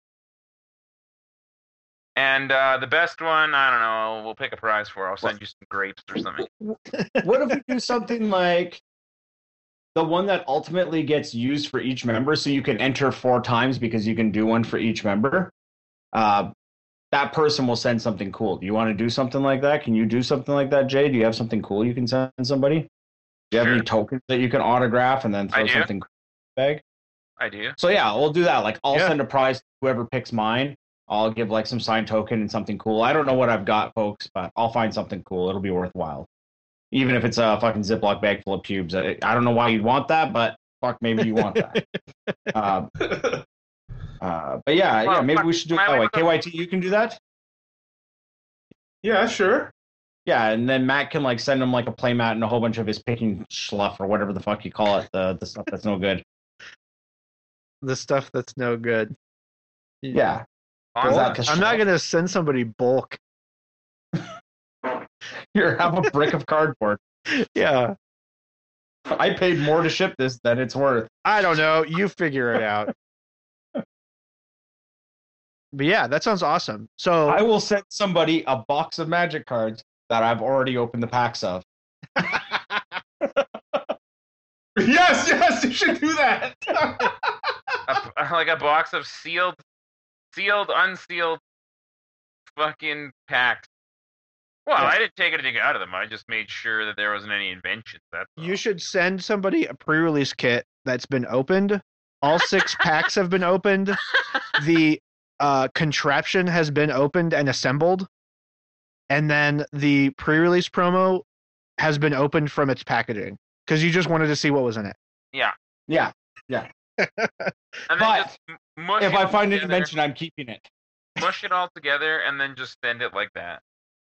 And the best one, I don't know. We'll pick a prize for. I'll send you some grapes or something. What if we do something like the one that ultimately gets used for each member, so you can enter 4 times because you can do one for each member? That person will send something cool. Do you want to do something like that? Can you do something like that, Jay? Do you have something cool you can send somebody? Do you have Sure. any tokens that you can autograph and then throw I do. something cool in the bag? I do. So yeah, we'll do that. Like I'll Yeah. send a prize to whoever picks mine. I'll give like some signed token and something cool. I don't know what I've got, folks, but I'll find something cool. It'll be worthwhile. Even if it's a fucking Ziploc bag full of pubes. I don't know why you'd want that, but fuck, maybe you want that. But yeah, Well, maybe fuck, we should do it my that way. way was- KYT, you can do that. Yeah, sure. Yeah, and then Matt can like send him like a playmat and a whole bunch of his picking schluff or whatever the fuck you call it, the stuff that's no good. The stuff that's no good. Yeah. On Bulk. that. I'm not gonna send somebody bulk. Here, have a brick of cardboard. Yeah, I paid more to ship this than it's worth. I don't know. You figure it out. But yeah, that sounds awesome. So I will send somebody a box of Magic cards that I've already opened the packs of. Yes, you should do that. Like a box of sealed, unsealed, fucking packs. Well, Yeah. I didn't take anything out of them. I just made sure that there wasn't any inventions. That's all. you should send somebody a pre-release kit that's been opened. All 6 packs have been opened. The contraption has been opened and assembled, and then the pre-release promo has been opened from its packaging because you just wanted to see what was in it. Yeah. Yeah. And then But just mush If it I all find an together, invention, I'm keeping it. mush it all together, and then just send it like that.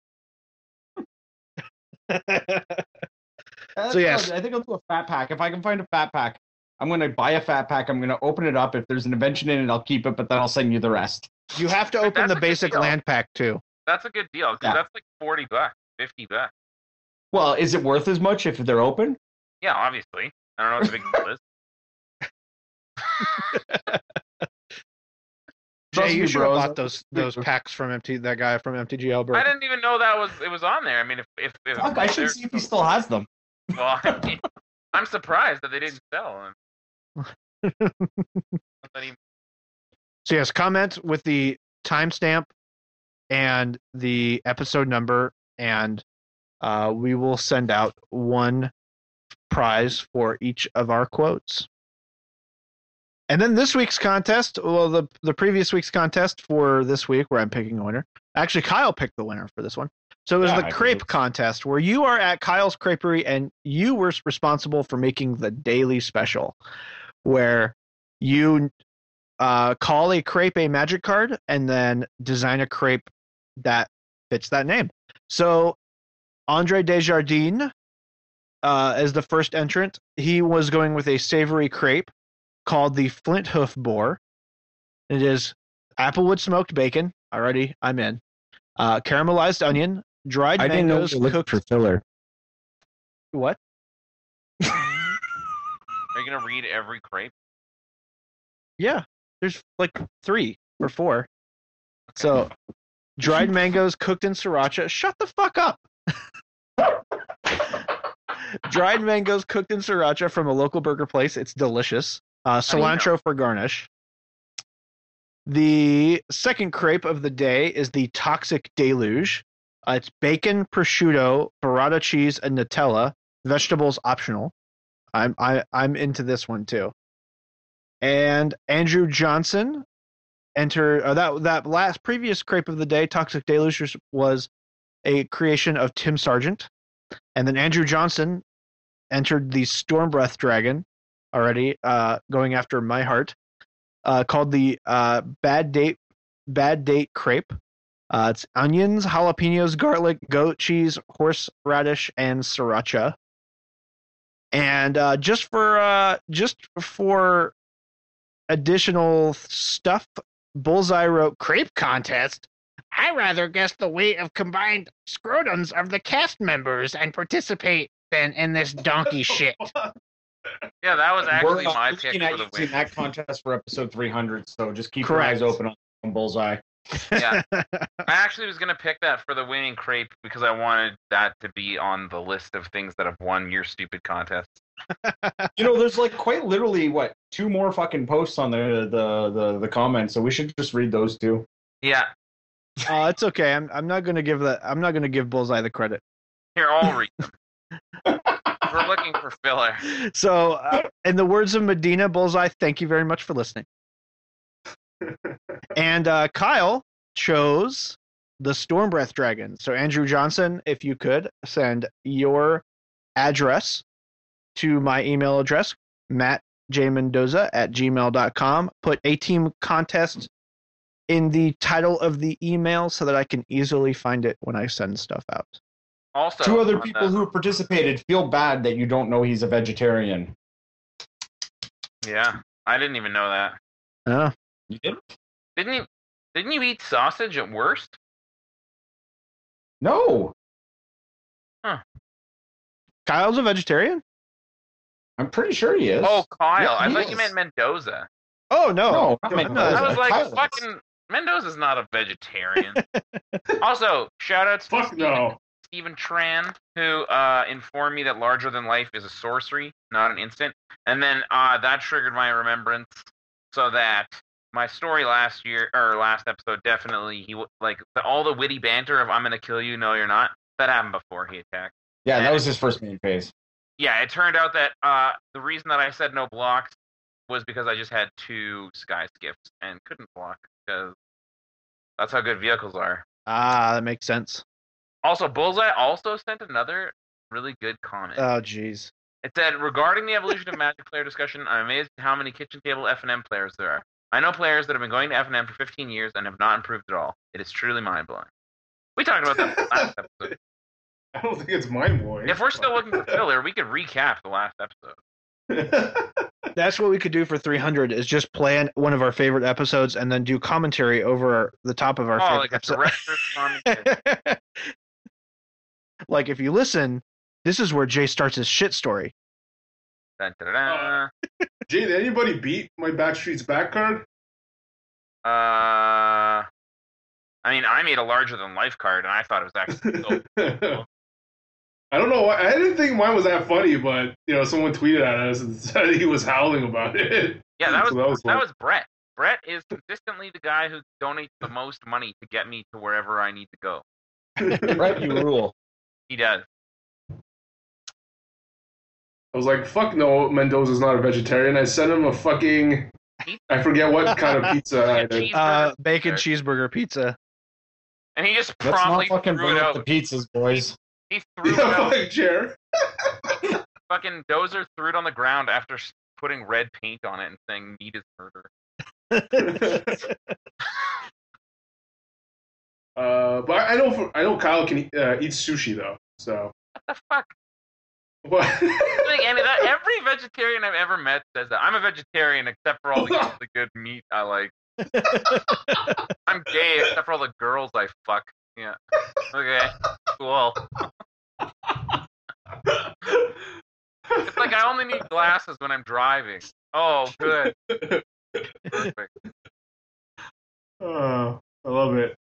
So, yes. I think I'll do a fat pack. If I can find a fat pack, I'm going to buy a fat pack. I'm going to open it up. If there's an invention in it, I'll keep it, but then I'll send you the rest. You have to But open that's the a good basic deal. land pack too. That's a good deal because Yeah. that's like $40, $50. Well, is it worth as much if they're open? Yeah, obviously. I don't know what the big deal is. Jay, Trust you me, should have bros. bought those packs from that guy from MTGL. Bro. I didn't even know it was on there. I mean, if Fuck, I should see if he still has them. Well, I mean, I'm surprised that they didn't sell. So yes, comment with the timestamp and the episode number, and we will send out one prize for each of our quotes. And then this week's contest, well, the previous week's contest for this week, where I'm picking a winner. Actually, Kyle picked the winner for this one. So it was Yeah, the I crepe did. contest, where you are at Kyle's Creperie and you were responsible for making the daily special, where you call a crepe a magic card and then design a crepe that fits that name. So Andre Desjardins as the first entrant, he was going with a savory crepe called the Flint Hoof Boar. It is applewood smoked bacon. Already, I'm in. Caramelized onion, dried mangoes, cooked. filler. What? Are you gonna read every crepe? Yeah, there's like 3 or 4. So, dried mangoes cooked in sriracha. Shut the fuck up. Dried mangoes cooked in sriracha from a local burger place. It's delicious. Cilantro for garnish. The second crepe of the day is the Toxic Deluge. It's bacon, prosciutto, burrata cheese, and Nutella. Vegetables optional. I'm into this one too. And Andrew Johnson entered that last previous crepe of the day. Toxic Deluge was a creation of Tim Sargent, and then Andrew Johnson entered the Stormbreath Dragon. Already going after my heart. Called the Bad Date Crepe. It's onions, jalapenos, garlic, goat cheese, horseradish, and sriracha. And just for additional stuff, Bullseye wrote crepe contest. I rather guess the weight of combined scrotums of the cast members and participate than in this donkey shit. Yeah, that was actually We're my looking pick at for the using win. that contest for episode 300, so just keep Correct. your eyes open on Bullseye. Yeah, I actually was gonna pick that for the winning crepe because I wanted that to be on the list of things that have won your stupid contest. You know, there's like quite literally 2 more fucking posts on the comments, so we should just read those 2. Yeah, It's okay. I'm not gonna give Bullseye the credit. here I'll read them. We're looking for filler. So, in the words of Medina, Bullseye, thank you very much for listening. And Kyle chose the Stormbreath Dragon. So, Andrew Johnson, if you could send your address to my email address, jmendoza@gmail.com. Put A-Team Contest in the title of the email so that I can easily find it when I send stuff out. Also, 2 other on people the- who participated feel bad that you don't know he's a vegetarian. Yeah, I didn't even know that. Oh. You did? Didn't you eat sausage at worst? No. Kyle's a vegetarian? I'm pretty sure he is. Oh, Kyle. Yeah, I he thought is. you meant Mendoza. Oh, no. No, not I'm Mendoza. I was like, Kyle's. fucking Mendoza's not a vegetarian. Also, shout outs to Fuck no. Stephen Tran, who informed me that larger than life is a sorcery, not an instant. And then that triggered my remembrance, so that my story last episode, definitely all the witty banter of "I'm gonna kill you, no you're not," that happened before he attacked. Yeah, that was his first main phase. Yeah, it turned out that the reason that I said no blocks was because I just had 2 sky skips and couldn't block because that's how good vehicles are. Ah, that makes sense. Also, Bullseye also sent another really good comment. Oh, jeez. It said, regarding the evolution of Magic player discussion, I'm amazed at how many kitchen table F&M players there are. I know players that have been going to F&M for 15 years and have not improved at all. It is truly mind-blowing. We talked about that last episode. I don't think it's mind-blowing. If we're still looking for filler, we could recap the last episode. That's what we could do for 300 is just plan one of our favorite episodes and then do commentary over the top of our favorite Like a episode. director's commentary. Like, if you listen, this is where Jay starts his shit story. Dun, dun, dun, Jay, did anybody beat my Backstreet's Back card? I mean, I made a larger than life card, and I thought it was actually so I don't know. I didn't think mine was that funny, but someone tweeted at us and said he was howling about it. Yeah, that was So that was Brett. Brett is consistently the guy who donates the most money to get me to wherever I need to go. Right, you rule. He does. I was like, fuck no, Mendoza's not a vegetarian. I sent him a fucking, I forget what kind of pizza I did. Bacon cheeseburger pizza. And he just Let's promptly not fucking threw bring it up out. the pizzas, boys. He threw it Yeah, out. fuck, Jer. Fucking Dozer threw it on the ground after putting red paint on it and saying meat is murder. But I know Kyle can eat sushi though. So What the fuck? what? Like, every vegetarian I've ever met says that. I'm a vegetarian except for all the good meat I like. I'm gay except for all the girls I fuck. Yeah. Okay. Cool. It's like I only need glasses when I'm driving. Oh, good. Perfect. Oh, I love it.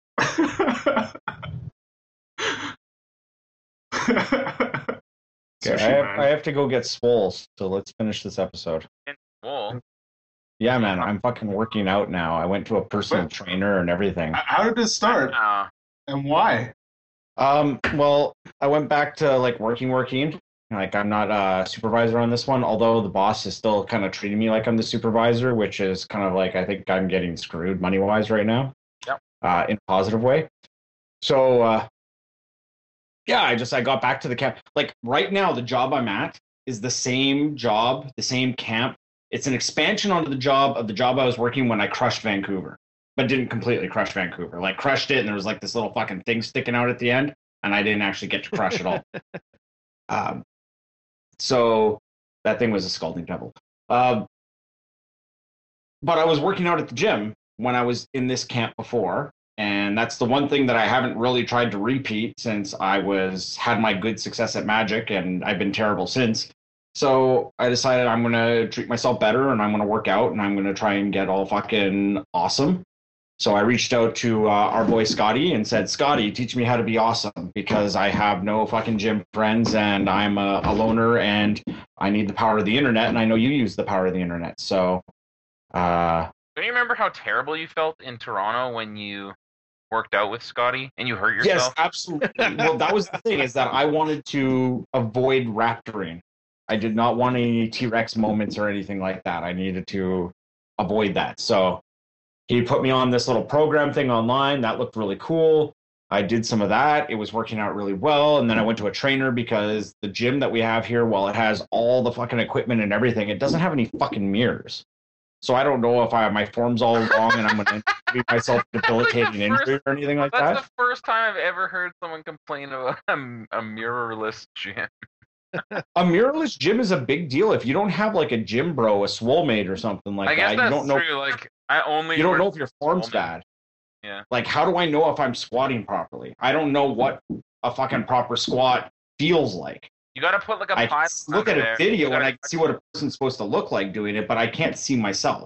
Okay, I have to go get swole, so let's finish this episode. Cool. Yeah, man, I'm fucking working out now. I went to a personal trainer and everything. How did this start and why? Well, I went back to working. Like, I'm not a supervisor on this one, although the boss is still kind of treating me like I'm the supervisor, which is kind of like, I think I'm getting screwed money-wise right now. Yep. In a positive way. So, yeah, I got back to the camp. Like, right now, the job I'm at is the same job, the same camp. It's an expansion onto the job I was working when I crushed Vancouver, but didn't completely crush Vancouver. Like, crushed it, and there was like this little fucking thing sticking out at the end, and I didn't actually get to crush it all. So that thing was a scalding devil. But I was working out at the gym when I was in this camp before, and that's the one thing that I haven't really tried to repeat since I had my good success at Magic, and I've been terrible since. So I decided I'm going to treat myself better, and I'm going to work out, and I'm going to try and get all fucking awesome. So I reached out to our boy Scotty and said, Scotty, teach me how to be awesome, because I have no fucking gym friends, and I'm a loner, and I need the power of the internet, and I know you use the power of the internet. So, Don't you remember how terrible you felt in Toronto when you worked out with Scotty and you hurt yes, yourself? absolutely. Well, that was the thing, is that I wanted to avoid raptoring. I did not want any T-Rex moments or anything like that. I needed to avoid that. So he put me on this little program thing online. That looked really cool. I did some of that. It was working out really well. And then I went to a trainer because the gym that we have here, while it has all the fucking equipment and everything, it doesn't have any fucking mirrors. So I don't know if my form's all wrong and I'm going to give myself debilitating injury or anything like that. That's the first time I've ever heard someone complain about a mirrorless gym. A mirrorless gym is a big deal. If you don't have like a gym bro, a swole mate or something like I guess that, that's you don't know. true. Like you don't know if your form's bad. Yeah. Like, how do I know if I'm squatting properly? I don't know what a fucking proper squat feels like. You got to put like a I pile look at a there. video and I can see what a person's supposed to look like doing it, but I can't see myself.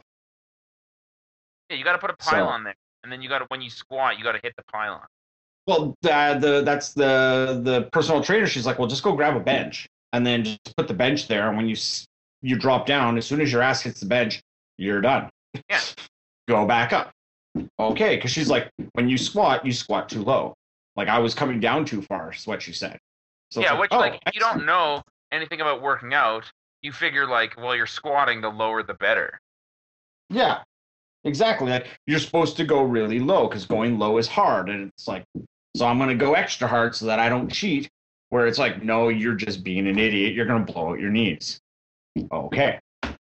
Yeah, you got to put a pylon there, and then you got to when you squat, you got to hit the pylon. Well, that's the personal trainer. She's like, well, just go grab a bench and then just put the bench there. And when you drop down, as soon as your ass hits the bench, you're done. Yeah. Go back up. Okay, because she's like, when you squat too low. Like I was coming down too far, is what she said. So yeah, like, if you don't know anything about working out, you figure like, well, you're squatting, the lower the better. Yeah, exactly. Like you're supposed to go really low because going low is hard, and it's like, so I'm gonna go extra hard so that I don't cheat. Where it's like, no, you're just being an idiot. You're gonna blow out your knees. Okay,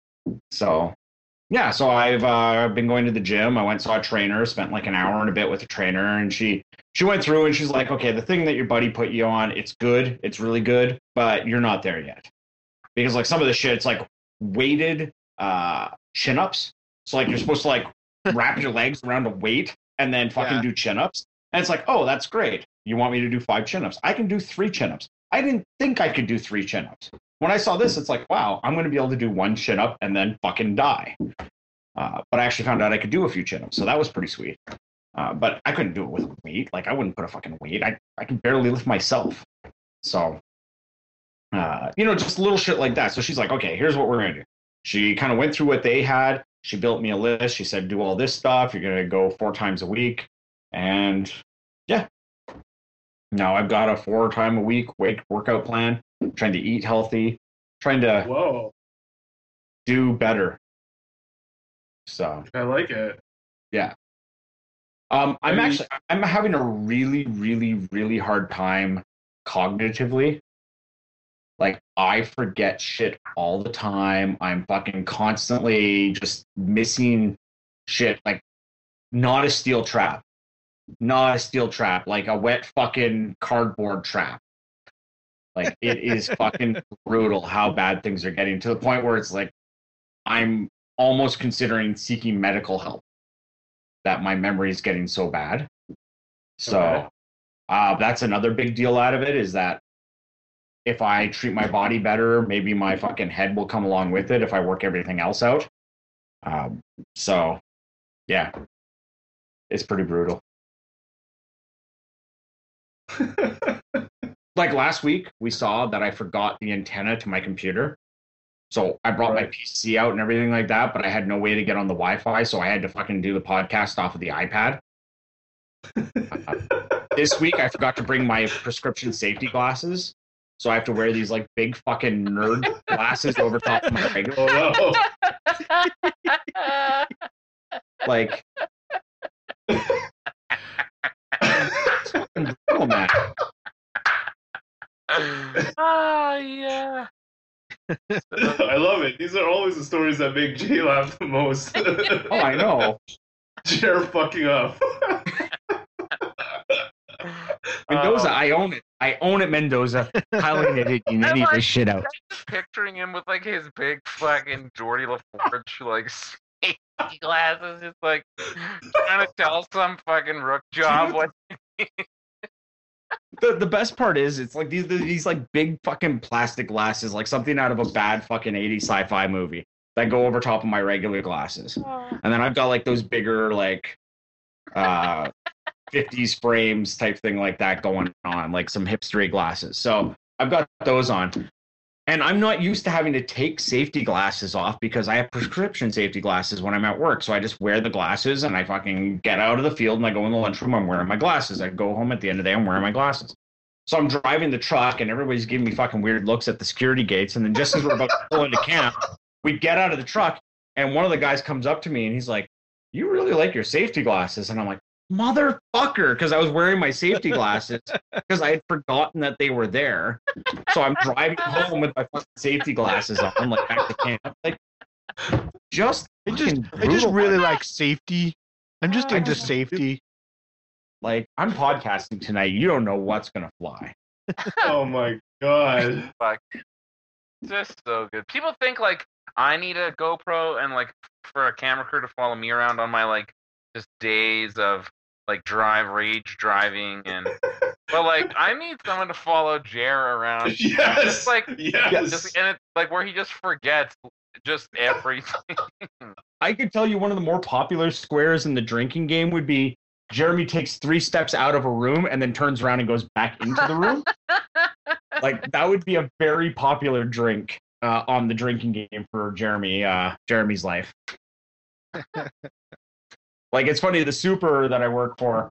so. Yeah, so I've been going to the gym. I went saw a trainer, spent like an hour and a bit with a trainer, and she went through and she's like, okay, the thing that your buddy put you on, it's good, it's really good, but you're not there yet. Because like some of the shit, it's like weighted chin-ups. So like you're supposed to like wrap your legs around a weight and then fucking do chin-ups. And it's like, oh, that's great. You want me to do 5 chin-ups? I can do 3 chin-ups. I didn't think I could do 3 chin-ups. When I saw this, it's like, wow, I'm going to be able to do 1 chin-up and then fucking die. But I actually found out I could do a few chin-ups, so that was pretty sweet. But I couldn't do it with a weight. Like, I wouldn't put a fucking weight. I can barely lift myself. So, just little shit like that. So she's like, okay, here's what we're going to do. She kind of went through what they had. She built me a list. She said, do all this stuff. You're going to go 4 times a week. And, yeah. Now I've got a 4 time a week workout plan. Trying to eat healthy, trying to do better. So I like it. Yeah. I'm having a really, really, really hard time cognitively. Like I forget shit all the time. I'm fucking constantly just missing shit. Like not a steel trap, like a wet fucking cardboard trap. Like, it is fucking brutal how bad things are getting, to the point where it's like, I'm almost considering seeking medical help, that my memory is getting so bad. So, that's another big deal out of it, is that if I treat my body better, maybe my fucking head will come along with it if I work everything else out. So, yeah, it's pretty brutal. Like last week, we saw that I forgot the antenna to my computer. So I brought my PC out and everything like that, but I had no way to get on the Wi-Fi, so I had to fucking do the podcast off of the iPad. This week, I forgot to bring my prescription safety glasses, so I have to wear these like big fucking nerd glasses over top of my regular. Like, it's fucking brutal, man. Yeah. I love it. These are always the stories that make Jay laugh the most. Oh, I know. Jer fucking up. Mendoza, I own it. I own it, Mendoza. Highlighting it, you need this shit out. I'm just picturing him with like his big fucking Geordie LaForge like safety glasses, just like trying to tell some fucking rook job what. The best part is it's like these like big fucking plastic glasses, like something out of a bad fucking 80s sci-fi movie, that go over top of my regular glasses. And then I've got like those bigger like 50s frames type thing like that going on, like some hipstery glasses. So I've got those on. And I'm not used to having to take safety glasses off because I have prescription safety glasses when I'm at work. So I just wear the glasses and I fucking get out of the field and I go in the lunchroom, I'm wearing my glasses. I go home at the end of the day, I'm wearing my glasses. So I'm driving the truck and everybody's giving me fucking weird looks at the security gates. And then just as we're about to pull into camp, we get out of the truck and one of the guys comes up to me and he's like, you really like your safety glasses? And I'm like, motherfucker, because I was wearing my safety glasses because I had forgotten that they were there. So I'm driving home with my fucking safety glasses on, like back to camp. Like, I just really like safety. I'm just into safety. Like, I'm podcasting tonight. You don't know what's gonna fly. Oh my god. Fuck. Just so good. People think like I need a GoPro and like for a camera crew to follow me around on my like just days of like rage driving and but like I need someone to follow Jer around. Yes. Just like yes. just, and it's like where he just forgets just everything. I could tell you one of the more popular squares in the drinking game would be Jeremy takes 3 steps out of a room and then turns around and goes back into the room. Like, that would be a very popular drink on the drinking game for Jeremy's life. Like, it's funny, the super that I work for,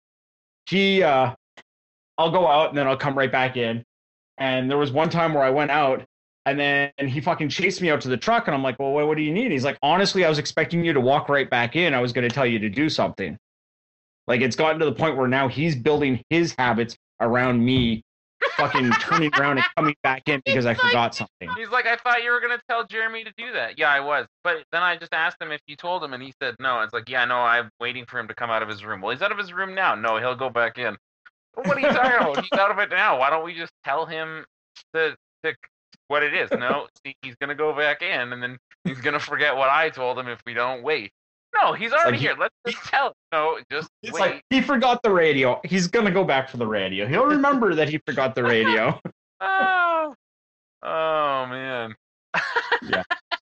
I'll go out and then I'll come right back in. And there was one time where I went out and then he fucking chased me out to the truck and I'm like, well, what do you need? He's like, honestly, I was expecting you to walk right back in. I was going to tell you to do something. Like, it's gotten to the point where now he's building his habits around me fucking turning around and coming back in because I forgot something. He's like, I thought you were going to tell Jeremy to do that. Yeah, I was. But then I just asked him if you told him, and he said no. It's like, yeah, no, I'm waiting for him to come out of his room. Well, he's out of his room now. No, he'll go back in. Well, what are you talking about? He's out of it now. Why don't we just tell him to what it is? No, see, he's going to go back in, and then he's going to forget what I told him if we don't wait. No, he's already here. Let's just tell him. No, just It's wait. like, he forgot the radio. He's going to go back for the radio. He'll remember that he forgot the radio. Oh man. Yeah.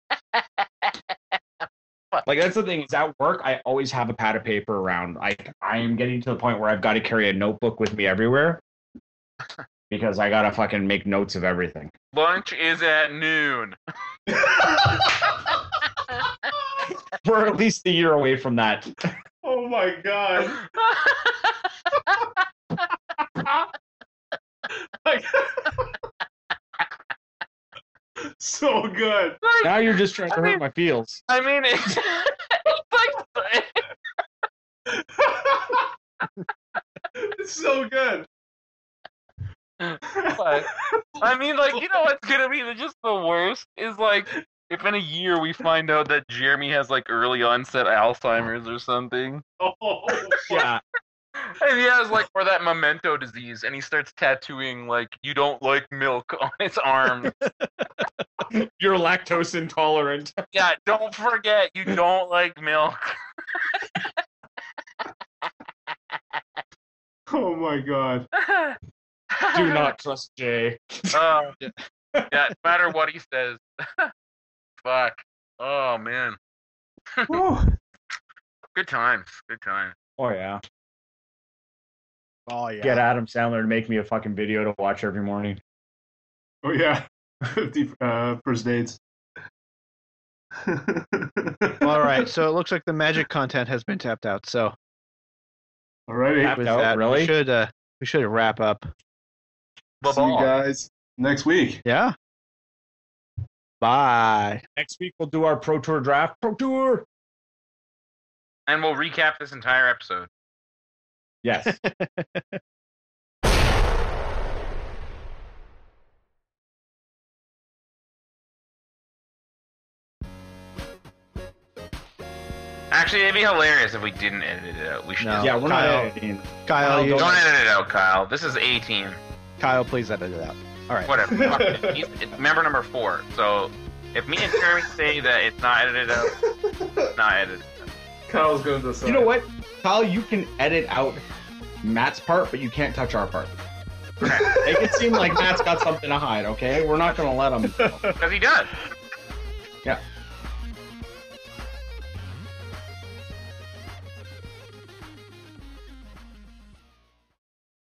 Like, that's the thing, is at work, I always have a pad of paper around. I am getting to the point where I've got to carry a notebook with me everywhere because I got to fucking make notes of everything. Lunch is at noon. We're at least a year away from that. Oh my god. So good. Now you're just trying to hurt my feels. I mean, it's like, It's so good. but, I mean, like, you know what's gonna be just the worst is like if in a year we find out that Jeremy has like early onset Alzheimer's or something. Oh, Yeah. And he has like, or that memento disease, and he starts tattooing like "you don't like milk" on his arm. You're lactose intolerant. Yeah, don't forget, you don't like milk. oh my god. Do not trust Jay. Yeah, no matter what he says. Fuck. Oh man. Whew. Good times. Good times. Oh, yeah. Oh yeah. Get Adam Sandler to make me a fucking video to watch every morning. Oh yeah. 50 first dates. All right. So it looks like the magic content has been tapped out. So Alrighty. Tapped with out, that, really? we should wrap up. See you guys next week. Yeah. Bye. Next week, we'll do our Pro Tour draft. Pro Tour! And we'll recap this entire episode. Yes. Actually, it'd be hilarious if we didn't edit it out. We should. No. Yeah, we're not Kyle. editing. Kyle, Don't edit it out, Kyle. This is A team. Kyle, please edit it out. All right. Whatever. Fuck it. It's member number 4. So if me and Jeremy say that it's not edited out, it's not edited out. Kyle's gonna decide. You know what? Kyle, you can edit out Matt's part, but you can't touch our part. Okay. Make it seem like Matt's got something to hide, okay? We're not going to let him. Because he does. Yeah.